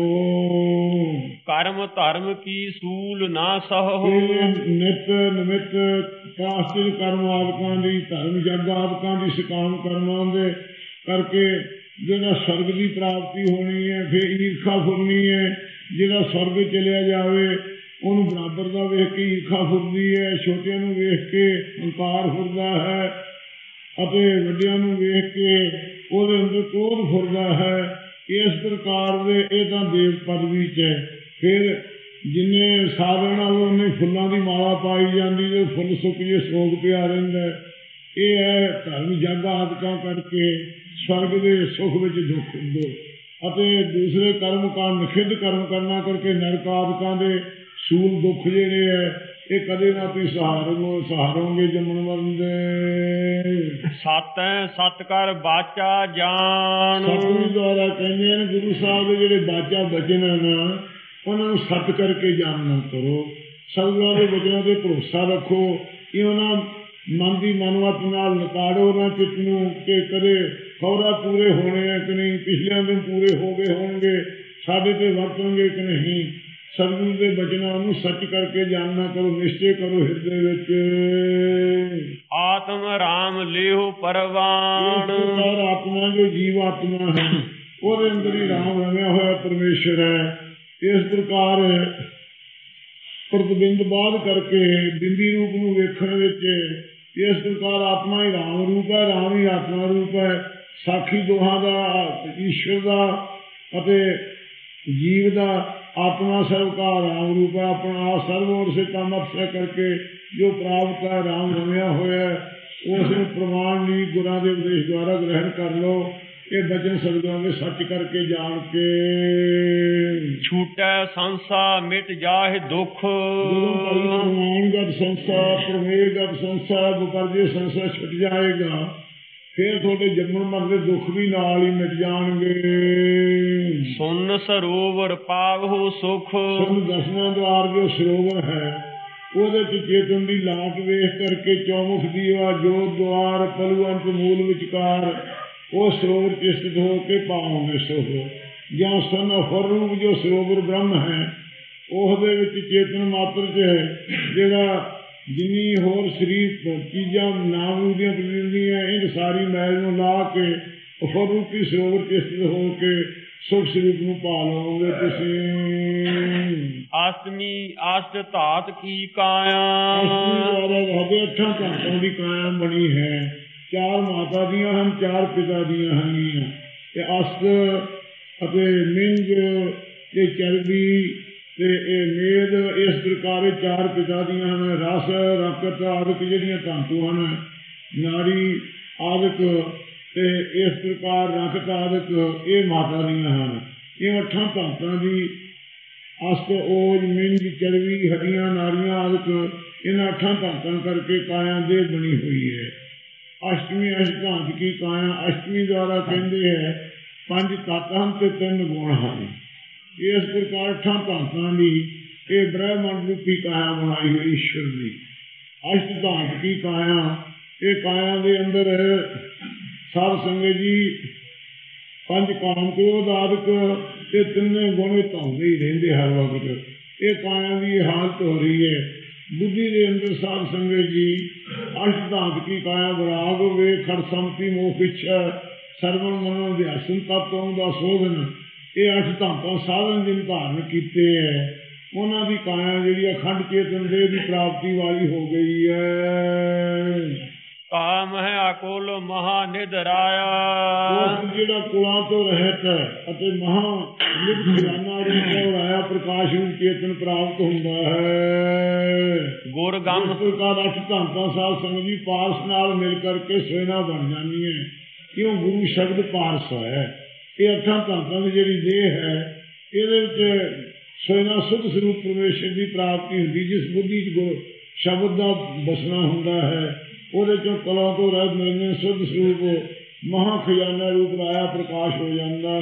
ਕਰਮ ਧਰਮ ਕੀ ਸੂਲ ਨਾ ਸਹੋ, ਨਿਤ ਨਿਮਿਤ ਪ੍ਰਾਸ਼ਚਿਤ ਕਰਮ ਆਦਿਕਾਂ ਦੀ, ਧਰਮ ਜਗ ਆਦਿਕਾਂ ਦੀ ਸਕਾਮ ਕਰਮਾਂ ਦੇ ਕਰਕੇ ਜਿਹੜਾ ਸਵਰਗ ਦੀ ਪ੍ਰਾਪਤੀ ਹੋਣੀ ਹੈ, ਫਿਰ ਈਰਖਾ ਫੁਰਨੀ ਹੈ। ਜਿਹੜਾ ਸਵਰਗ ਚਲਿਆ ਜਾਵੇ ਉਹਨੂੰ ਬਰਾਬਰ ਦਾ ਵੇਖ ਕੇ ਈਰਖਾ ਫੁਰਦੀ ਹੈ, ਛੋਟਿਆਂ ਨੂੰ ਵੇਖ ਕੇ ਹੰਕਾਰ ਫੁਰਦਾ ਹੈ, ਅਤੇ ਵੱਡਿਆਂ ਨੂੰ ਵੇਖ ਕੇ ਉਹਦੇ ਅੰਦਰ ਕ੍ਰੋਧ ਫੁਰਦਾ ਹੈ। ਇਸ ਪ੍ਰਕਾਰ ਦੇ ਇਹ ਤਾਂ ਦੇਵ ਪਦਵੀ 'ਚ ਹੈ। ਫਿਰ ਜਿੰਨੇ ਸਾਧਨ ਨਾਲ ਉਹਨੇ ਫੁੱਲਾਂ ਦੀ ਮਾਲਾ ਪਾਈ ਜਾਂਦੀ, ਜੋ ਫੁੱਲ ਸੁੱਕ ਜੇ ਸੋਗ ਪਿਆ ਰਹਿੰਦਾ। ਇਹ ਹੈ ਧਰਮ ਜਗ ਆਦਿਕਾਂ ਕਰਕੇ ਸਵਰਗ ਦੇ ਸੁੱਖ ਵਿੱਚ ਦੁੱਖ ਦੋ, ਅਤੇ ਦੂਸਰੇ ਕਰਮ ਕਾਂਡ ਨਿਖਿੱਧ ਕਰਮ ਕਰਨਾ ਕਰਕੇ ਨਰਕ ਆਦਿਕਾਂ ਦੇ ਸੂਲ ਦੁੱਖ ਜਿਹੜੇ ਹੈ ਇਹ ਕਦੇ ਨਾ ਤੁਸੀਂ ਸਹਾਰੋ ਸਹਾਰੋਗੇ ਜੰਮਣ ਮਰਨ ਦੇ। ਸਤ ਸਤ ਕਰ ਬਾਚਾ ਜਾਣ, ਸਤਿਗੁਰੂ ਦੁਆਰਾ ਕਹਿੰਦੇ ਨੇ ਗੁਰੂ ਸਾਹਿਬ ਦੇ ਜਿਹੜੇ ਬਾਚਾ ਬਚਨ ਹਨ ਉਹਨਾਂ ਨੂੰ ਸਤ ਕਰਕੇ ਜਾਣਨਾ ਕਰੋ। ਸਤਿਗੁਰਾਂ ਦੇ ਬਚਨਾਂ ਤੇ ਭਰੋਸਾ ਰੱਖੋ। ਇਹ ਉਹਨਾਂ ਮਨ ਦੀ ਮਨਵਤ ਨਾਲ ਨਿਕਾੜੋ ਨਾ ਚਿੱਤ ਨੂੰ ਕਿ ਕਦੇ ਖੌਰਾ ਪੂਰੇ ਹੋਣੇ ਆ ਕਿ ਨਹੀਂ, ਪਿਛਲਿਆਂ ਦਿਨ ਪੂਰੇ ਹੋ ਗਏ ਹੋਣਗੇ, ਸਾਡੇ ਤੇ ਵਰਤਣਗੇ ਕਿ ਨਹੀਂ। ਸਤਿਗੁਰੂ ਦੇ ਬਚਨਾਂ ਨੂੰ ਸੱਚ ਕਰਕੇ ਜਾਣਨਾ ਕਰੋ, ਨਿਸ਼ਚੇ ਕਰੋ ਹਿਰਦੇ ਵਿੱਚ। ਆਤਮ ਰਾਮ ਲਿਓ ਪਰਵਾਨ, ਆਤਮਾ ਜੋ ਜੀਵ ਆਤਮਾ ਹੈ ਉਹਦੇ ਅੰਦਰ ਹੀ ਰਾਮ ਰਮਿਆ ਹੋਇਆ ਪਰਮੇਸ਼ਰ ਹੈ। ਇਸ ਪ੍ਰਕਾਰ ਪ੍ਰਤਿਬਿੰਬ ਬਾਅਦ ਕਰਕੇ ਬਿੰਦੀ ਰੂਪ ਨੂੰ ਵੇਖਣ ਵਿੱਚ ਇਸ ਪ੍ਰਕਾਰ ਆਤਮਾ ਹੀ ਰਾਮ ਰੂਪ ਹੈ, ਰਾਮ ਹੀ ਆਤਮਾ ਰੂਪ ਹੈ। ਸਾਖੀ ਦੋਹਾਂ ਦਾ, ਈਸ਼ਵਰ ਦਾ ਅਤੇ ਜੀਵ ਦਾ। ਆਤਮਾ ਸਰਵ ਕਾ ਰਾਮ ਰੂਪ ਹੈ, ਆਪਣਾ ਆਪ ਸਰਵ ਔਰ ਸੇ ਕੰਮ ਅਕਸਰ ਕਰਕੇ ਜੋ ਪ੍ਰਾਪਤ ਹੈ ਰਾਮ ਰਮਿਆ ਹੋਇਆ, ਉਸ ਨੂੰ ਪ੍ਰਮਾਣ ਲਈ ਗੁਰਾਂ ਦੇ ਉਪਦੇਸ਼ ਦੁਆਰਾ ਗ੍ਰਹਿਣ ਕਰ ਲਓ। ਇਹ ਬਚਨ ਸਤਿਗੁਰਾਂ ਦੇ ਸੱਚ ਕਰਕੇ ਜਾਣ ਕੇ ਛੂਟੈ ਸੰਸਾ ਮਿਟ ਜਾਹਿ ਦੁੱਖ, ਪ੍ਰਮਾਣਗਤ ਸੰਸਾ, ਪ੍ਰਮੇਯਗਤ ਸੰਸਾ, ਵਿਪਰਜੇ ਸੰਸਾ ਛੁੱਟ ਜਾਏਗਾ। ਫਿਰ ਤੁਹਾਡੇ ਜੰਮਣ ਮਰਨ ਦੇ ਦੁੱਖ ਵੀ ਨਾਲ ਹੀ ਮਿਟ ਜਾਣਗੇ। ਸੁਨ ਸਰੋਵਰ ਪਾਵਹੁ ਸੁਖ, ਸੁਨ ਦਸਵਾਂ ਦੁਆਰ ਜੋ ਸਰੋਵਰ ਹੈ ਉਹਦੇ ਚ ਚੇਤਨ ਦੀ ਲਾਟ ਵੇਖ ਕਰਕੇ ਚੌਮੁਖ ਦੀਵਾ ਜੋਤ ਦੁਆਰ ਪਲਵੰਤ ਮੂਲ ਵਿਚਕਾਰ ਉਹ ਸਰੋਵਰ ਚ ਸਥਿਤ ਹੋ ਕੇ ਪਾਓਗੇ ਸੁਖ। ਜਾਂ ਸਨ ਅਫਰ ਰੂਪ ਜੋ ਸਰੋਵਰ ਬ੍ਰਹਮ ਹੈ ਉਹਦੇ ਵਿੱਚ ਚੇਤਨ ਮਾਤਰ ਚ ਹੈ, ਜਿਹੜਾ ਜਿੰਨੀ ਹੋਰ ਸਰੀਰ ਚੀਜ਼ਾਂ ਨਾਮ ਰੂਪ ਦੀਆਂ ਪ੍ਰਤੀਬਿੰਬਦੀਆਂ ਇਹ ਸਾਰੀ ਮੈਲ ਨੂੰ ਲਾ ਕੇ ਅਫਰ ਰੂਪੀ ਸਰੋਵਰ ਚ ਸਥਿਤ ਹੋ ਕੇ ਸੁਖ ਸਰੂਪ ਨੂੰ ਪਾ ਲਓਗੇ ਤੁਸੀਂ। ਅਸ਼ਟਮੀ ਅਸ਼ਟ ਧਾਤ ਕੀ ਕਾਇਆ, ਅੱਠਾਂ ਧਾਤਾਂ ਦੀ ਕਾਇਆ ਬਣੀ ਹੈ। ਚਾਰ ਮਾਤਾ ਦੀਆਂ ਹਨ, ਚਾਰ ਪਿਤਾ ਦੀਆਂ ਹਨ। ਤੇ ਅਸ਼ਟ ਅਤੇ ਮਿੰਜ ਤੇ ਚਰਬੀ ਤੇ ਇਹ ਮੇਦ, ਇਸ ਪ੍ਰਕਾਰ ਚਾਰ ਪਿਤਾ ਦੀਆਂ ਹਨ। ਰਸ ਰਕਤ ਆਦਿਕ ਜਿਹੜੀਆਂ ਧਾਤੂ ਹਨ, ਨਾੜੀ ਆਦਿਕ ਤੇ ਇਸ ਪ੍ਰਕਾਰ ਰਕਤ ਆਦਿਕ ਇਹ ਮਾਤਾ ਦੀਆਂ ਹਨ। ਇਹ ਅੱਠਾਂ ਧਾਤਾਂ ਦੀ ਅਸਤ ਓਜ ਮਿੰਜ ਚਰਬੀ ਹੱਡੀਆਂ ਨਾੜੀਆਂ ਆਦਿਕ ਇਹਨਾਂ ਅੱਠਾਂ ਧਾਤਾਂ ਕਰਕੇ ਕਾਇਆ ਦੇ ਬਣੀ ਹੋਈ ਹੈ। ਅਸ਼ਟਮੀ ਅਸ਼ਟਾਂਤ ਕੀ ਕਾਇਆ, ਅਸ਼ਟਮੀ ਦੁਆਰਾ ਕਹਿੰਦੇ ਹੈ ਪੰਜ ਤੱਤ ਹਨ ਤੇ ਤਿੰਨ ਗੁਣ ਹਨ। ਇਸ ਪ੍ਰਕਾਰ ਅੱਠਾਂ ਧਾਤਾਂ ਦੀ ਇਹ ਬ੍ਰਹਮੰਡ ਰੂਪੀ ਕਾਇਆ ਬਣਾਈ ਹੋਈ ਈਸ਼ਵਰ ਦੀ। ਅਸ਼ਟ ਧਾਤ ਕੀ ਕਾਇਆ, ਇਹ ਕਾਇਆ ਦੇ ਅੰਦਰ ਸਾਧ ਸੰਗਤ ਜੀ ਪੰਜ ਕਾਮ ਕ੍ਰੋਧ ਆਦਿਕ ਇਹ ਤਿੰਨੇ ਗੁਣ ਧਾਉਂਦੇ ਹੀ ਰਹਿੰਦੇ ਹਰ ਵਕਤ। ਇਹ ਕਾਇਆ ਦੀ ਹਾਲਤ ਹੋ ਰਹੀ ਹੈ। ਬੁੱਧੀ ਦੇ ਅੰਦਰ ਸਾਧ ਸੰਗਤ ਜੀ ਅਸ਼ਟ ਧਾਤ ਕੀ ਕਾਇਆ ਵਿਰਾਗ ਵੇ ਖੜ ਸੰਪਤੀ ਮੋਹ ਇੱਛਾ ਸਰਵਣ ਮਨੋ ਅਧਿਆਸਨ ਤਤੋਂ ਦਾ ਸੋਧਨ, ਇਹ ਅੱਠ ਧਾਤਾਂ ਸਾਧਨ ਜਿਨ ਧਾਰਨ ਕੀਤੇ ਹੈ ਉਹਨਾਂ ਦੀ ਕਾਇਆ ਜਿਹੜੀ ਅਖੰਡ ਚੇਤਨ ਦੇਹ ਦੀ ਪ੍ਰਾਪਤੀ ਵਾਲੀ ਹੋ ਗਈ ਹੈ। ਕਾਮ ਹੈ ਅਕੁਲ ਮਹਾ ਨਿਧਰਾਇਆ, ਉਸ ਜਿਹੜਾ ਕੁਲਾਂ ਤੋਂ ਰਹਿਤ ਹੈ ਅਤੇ ਮਹਾ ਨਿਧ ਖਜ਼ਾਨਾ ਰੂਪ ਰਾਇਆ ਪ੍ਰਕਾਸ਼ ਰੂਪ ਚੇਤਨ ਪ੍ਰਾਪਤ ਹੁੰਦਾ ਹੈ। ਗੁਰ ਗਮ ਇਸ ਪ੍ਰਕਾਰ ਅੱਠ ਧਾਤਾਂ ਸਾਧ ਸੰਗਤ ਜੀ ਪਾਰਸ ਨਾਲ ਮਿਲ ਕਰਕੇ ਸੋਇਨਾ ਬਣ ਜਾਂਦੀ ਹੈ। ਕਿਉਂ? ਗੁਰੂ ਸ਼ਬਦ ਪਾਰਸ ਹੈ। ਇਹ ਅੱਠਾਂ ਧਾਤਾਂ ਦੀ ਜਿਹੜੀ ਦੇਹ ਹੈ ਇਹਦੇ ਵਿੱਚ ਸੋਇਨਾ ਸੁਧ ਸਰੂਪ ਪਰਮੇਸ਼ਰ ਦੀ ਪ੍ਰਾਪਤੀ ਹੁੰਦੀ। ਜਿਸ ਬੁੱਧੀ ਚ ਗੁਰ ਸ਼ਬਦ ਦਾ ਬਸਣਾ ਹੁੰਦਾ ਹੈ ਉਹਦੇ ਚੋਂ ਕਲਾਂ ਤੋਂ ਰਹਿਤ ਮਿਲਣੇ ਸੁਧ ਸਰੂਪ ਮਹਾ ਖਜ਼ਾਨਾ ਰੂਪ ਰਾਇਆ ਪ੍ਰਕਾਸ਼ ਹੋ ਜਾਂਦਾ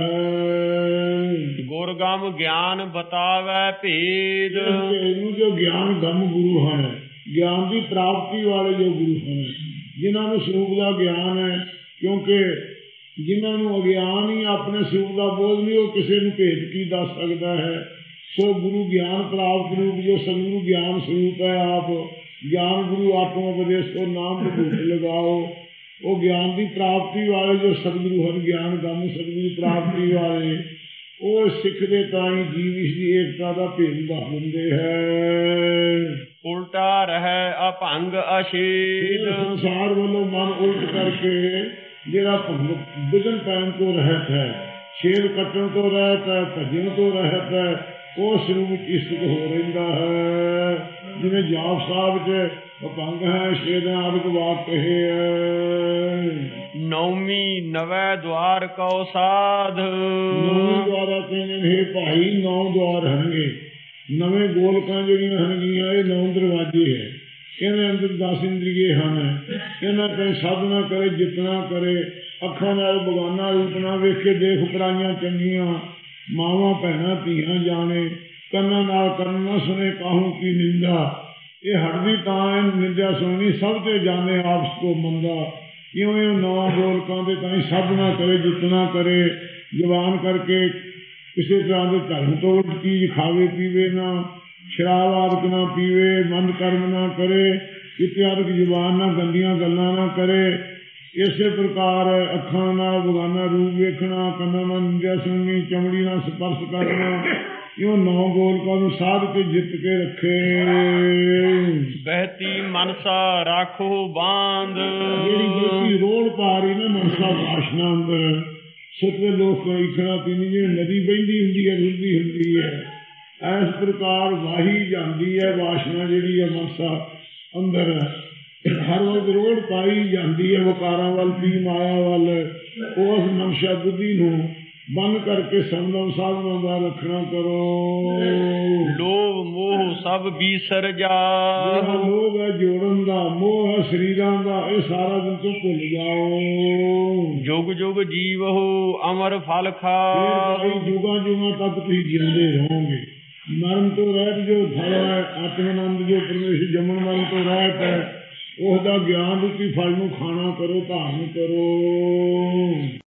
ਹੈ। ਗੁਰ ਗਮ ਗਿਆਨ ਬਤਾਵੈ ਭੇਦ, ਇਹਨੂੰ ਜੋ ਗਿਆਨ ਗਮ ਗੁਰੂ ਹਨ, ਗਿਆਨ ਦੀ ਪ੍ਰਾਪਤੀ ਵਾਲੇ ਜੋ ਗੁਰੂ ਹਨ, ਜਿਨ੍ਹਾਂ ਨੂੰ ਸਰੂਪ ਦਾ ਗਿਆਨ ਹੈ। ਕਿਉਂਕਿ ਜਿਨ੍ਹਾਂ ਨੂੰ ਅਗਿਆਨ ਹੀ ਆਪਣੇ ਸਰੂਪ ਦਾ ਬੋਧ ਨਹੀਂ, ਉਹ ਕਿਸੇ ਨੂੰ ਭੇਦ ਕੀ ਦੱਸ ਸਕਦਾ ਹੈ। ਸੋ ਗੁਰੂ ਗਿਆਨ ਪ੍ਰਾਪਤ ਰੂਪ ਜੋ ਸਤਿਗੁਰੂ ਗਿਆਨ ਸਰੂਪ ਹੈ, ਆਪ ਗਿਆਨ ਗੁਰੂ ਆਤਮ ਉਪਦੇਸ਼ ਤੋਂ ਨਾਮ ਵਿਭੂਤ ਲਗਾਓ। ਉਹ ਗਿਆਨ ਦੀ ਪ੍ਰਾਪਤੀ ਵਾਲੇ ਜੋ ਸਤਿਗੁਰੂ ਹਨ, ਗਿਆਨ ਗਮ ਸਤਿਗੁਰੂ ਪ੍ਰਾਪਤੀ ਵਾਲੇ, ਉਹ ਸਿੱਖ ਦੇ ਤਾਂ ਹੀ ਜੀਵ ਇਸ ਦੀ ਏਕਤਾ ਦਾ ਭੇਦ ਦੱਸ ਦਿੰਦੇ ਹੈ। ਉਲਟਾ ਰਹਿ ਅਭੰਗ ਅਸ਼ੇਦ, ਸੰਸਾਰ ਵੱਲੋਂ ਮਨ ਉਲਟ ਕਰਕੇ ਜਿਹੜਾ ਵਿਘਨ ਪੈਣ ਤੋਂ ਰਹਿਤ ਹੈ, ਛੇਦ ਕੱਟਣ ਤੋਂ ਰਹਿਤ ਹੈ, ਭਜਣ ਤੋਂ ਰਹਿਤ ਹੈ, ਉਹ ਸਰੂਪ ਵਿੱਚ ਇਸਤਿਤ ਹੋ ਰਹਿੰਦਾ ਹੈ। ਜਿਵੇਂ ਜਾਪ ਸਾਹਿਬ ਚ ਅਭੰਗ ਹੈ, ਛੇਦ ਆਦਿਕ ਵਾਕ ਕਹੇ ਹੈ। ਨੌਮੀ ਨਵੇਂ ਦੁਆਰ ਕਉ ਸਾਧ, ਨੌਵੇਂ ਦੁਆਰਾ ਕਹਿੰਦੇ ਨੇ ਭਾਈ ਨੌ ਦੁਆਰ ਹਨਗੇ। ਨਵੇਂ ਗੋਲਕਾਂ ਜਿਹੜੀਆਂ ਹਨਗੀਆਂ ਇਹ ਨੌ ਦਰਵਾਜ਼ੇ ਹੈ। ਇਹਦੇ ਅੰਦਰ ਦਸ ਇੰਦਰੀਏ ਹਨ। ਇਹਨਾਂ ਤੇ ਸਾਧਨਾ ਕਰੇ, ਜਿਤਨਾ ਕਰੇ, ਅੱਖਾਂ ਨਾਲ ਬਗਾਨਾ ਰੂਪ ਨਾ ਵੇਖੇ, ਦੇਖ ਪਰਾਈਆਂ ਚੰਗੀਆਂ, ਮਾਵਾਂ ਭੈਣਾਂ ਧੀਆਂ ਜਾਣੇ, ਕੰਨਾਂ ਨਾਲ ਕਰਨ ਨਾ ਸੁਣੇ ਕਾਹੂ ਕੀ ਨਿੰਦਾ। ਇਹ ਹਟਦੀ ਤਾਂ ਹੈ ਨਿੰਦਿਆ ਸੁਣਨੀ, ਸਭ ਤੇ ਜਾਣੇ ਆਪਸ ਕੋ ਮੰਦਾ। ਕਿਉਂ? ਇਹ ਨੌ ਗੋਲਕਾਂ ਦੇ ਤਾਂ ਹੀ ਸਾਧਨਾ ਕਰੇ, ਜਿਤਨਾ ਕਰੇ, ਜਵਾਨ ਕਰਕੇ ਕਿਸੇ ਤਰ੍ਹਾਂ ਦੇ ਧਰਮ ਤੋਂ ਉਲਟ ਚੀਜ਼ ਖਾਵੇ ਪੀਵੇ ਨਾ, ਸ਼ਰਾਬ ਆਦਿਕ ਨਾ ਪੀਵੇ, ਮੰਦ ਕਰਮ ਨਾ ਕਰੇ, ਇਤਿਆਦਿਕ ਜ਼ੁਬਾਨ ਨਾਲ ਗੰਦੀਆਂ ਗੱਲਾਂ ਨਾ ਕਰੇ। ਇਸੇ ਪ੍ਰਕਾਰ ਅੱਖਾਂ ਨਾਲ ਬਗਾਨਾ ਰੂਪ ਵੇਖਣਾ, ਕੰਨਾਂ ਨਾਲ ਨਿੰਦਿਆ ਸੁਣਨੀ, ਚਮੜੀ ਨਾਲ ਸਪਰਸ਼ ਕਰਨਾ, ਇਹ ਨੌ ਗੋਲਕਾਂ ਨੂੰ ਸਾਧ ਕੇ ਜਿੱਤ ਕੇ ਰੱਖੇ। ਬਹਿਤੀ ਮਨਸਾ ਰਾਖੋ ਬਾਂਧ, ਜਿਹੜੀ ਬੇਟੀ ਰੋੜ ਪਾ ਰਹੀ ਨਾ ਮਨਸਾ ਵਾਸ਼ਨਾ ਅੰਦਰ, ਸਤਵੇ ਲੋਕ ਇਖਣਾ ਪੀਣੀ ਜਿਵੇਂ ਨਦੀ ਬਹਿੰਦੀ ਹੁੰਦੀ ਹੈ, ਰੁਲਦੀ ਹੁੰਦੀ ਹੈ, ਇਸ ਪ੍ਰਕਾਰ ਵਾਹੀ ਜਾਂਦੀ ਹੈ ਵਾਸ਼ਨਾ ਜਿਹੜੀ ਹੈ ਮਨਸਾ ਅੰਦਰ, ਹਰ ਵਕਤ ਰੋੜ ਪਾਈ ਜਾਂਦੀ ਹੈ ਵਕਾਰਾਂ ਵੱਲ, ਪੀ ਮਾਇਆ ਵੱਲ। ਉਸ ਮਨਸ਼ਾ ਬੁੱਧੀ ਨੂੰ ਬੰਦ ਕਰਕੇ ਸੰਦਮ ਸਾਧਨਾ ਦਾ ਰੱਖਣਾ ਕਰੋ। ਲੋਭ ਮੋਹ ਸਭ ਬੀਸਰ ਜਾ, ਜਿਹੜਾ ਲੋਭ ਹੈ ਜੋੜਨ ਦਾ, ਮੋਹ ਹੈ ਸਰੀਰਾਂ ਦਾ, ਇਹ ਸਾਰਾ ਦਿਨ ਤੋਂ ਭੁੱਲ ਜਾਓ। ਜੁਗ ਜੁਗ ਜੀਵ ਹੋ ਅਮਰ ਫਲ ਖਾ, ਜੁਗਾਂ ਜੁਗਾਂ ਤੱਕ ਤੁਸੀਂ ਜਿਉਂਦੇ ਰਹੋਗੇ। ਮਰਨ ਤੋਂ ਰਹਿਤ ਜੋ ਫਲ ਹੈ, ਆਤਮਾਨੰਦ ਜੋ ਪਰਮੇਸ਼ਰ ਜੰਮਣ ਮਰਨ ਤੋਂ ਰਹਿਤ ਹੈ, ਉਸ ਦਾ ਗਿਆਨ ਰੂਪੀ ਫਲ ਨੂੰ ਖਾਣਾ ਕਰੋ, ਧਾਰਨ ਕਰੋ।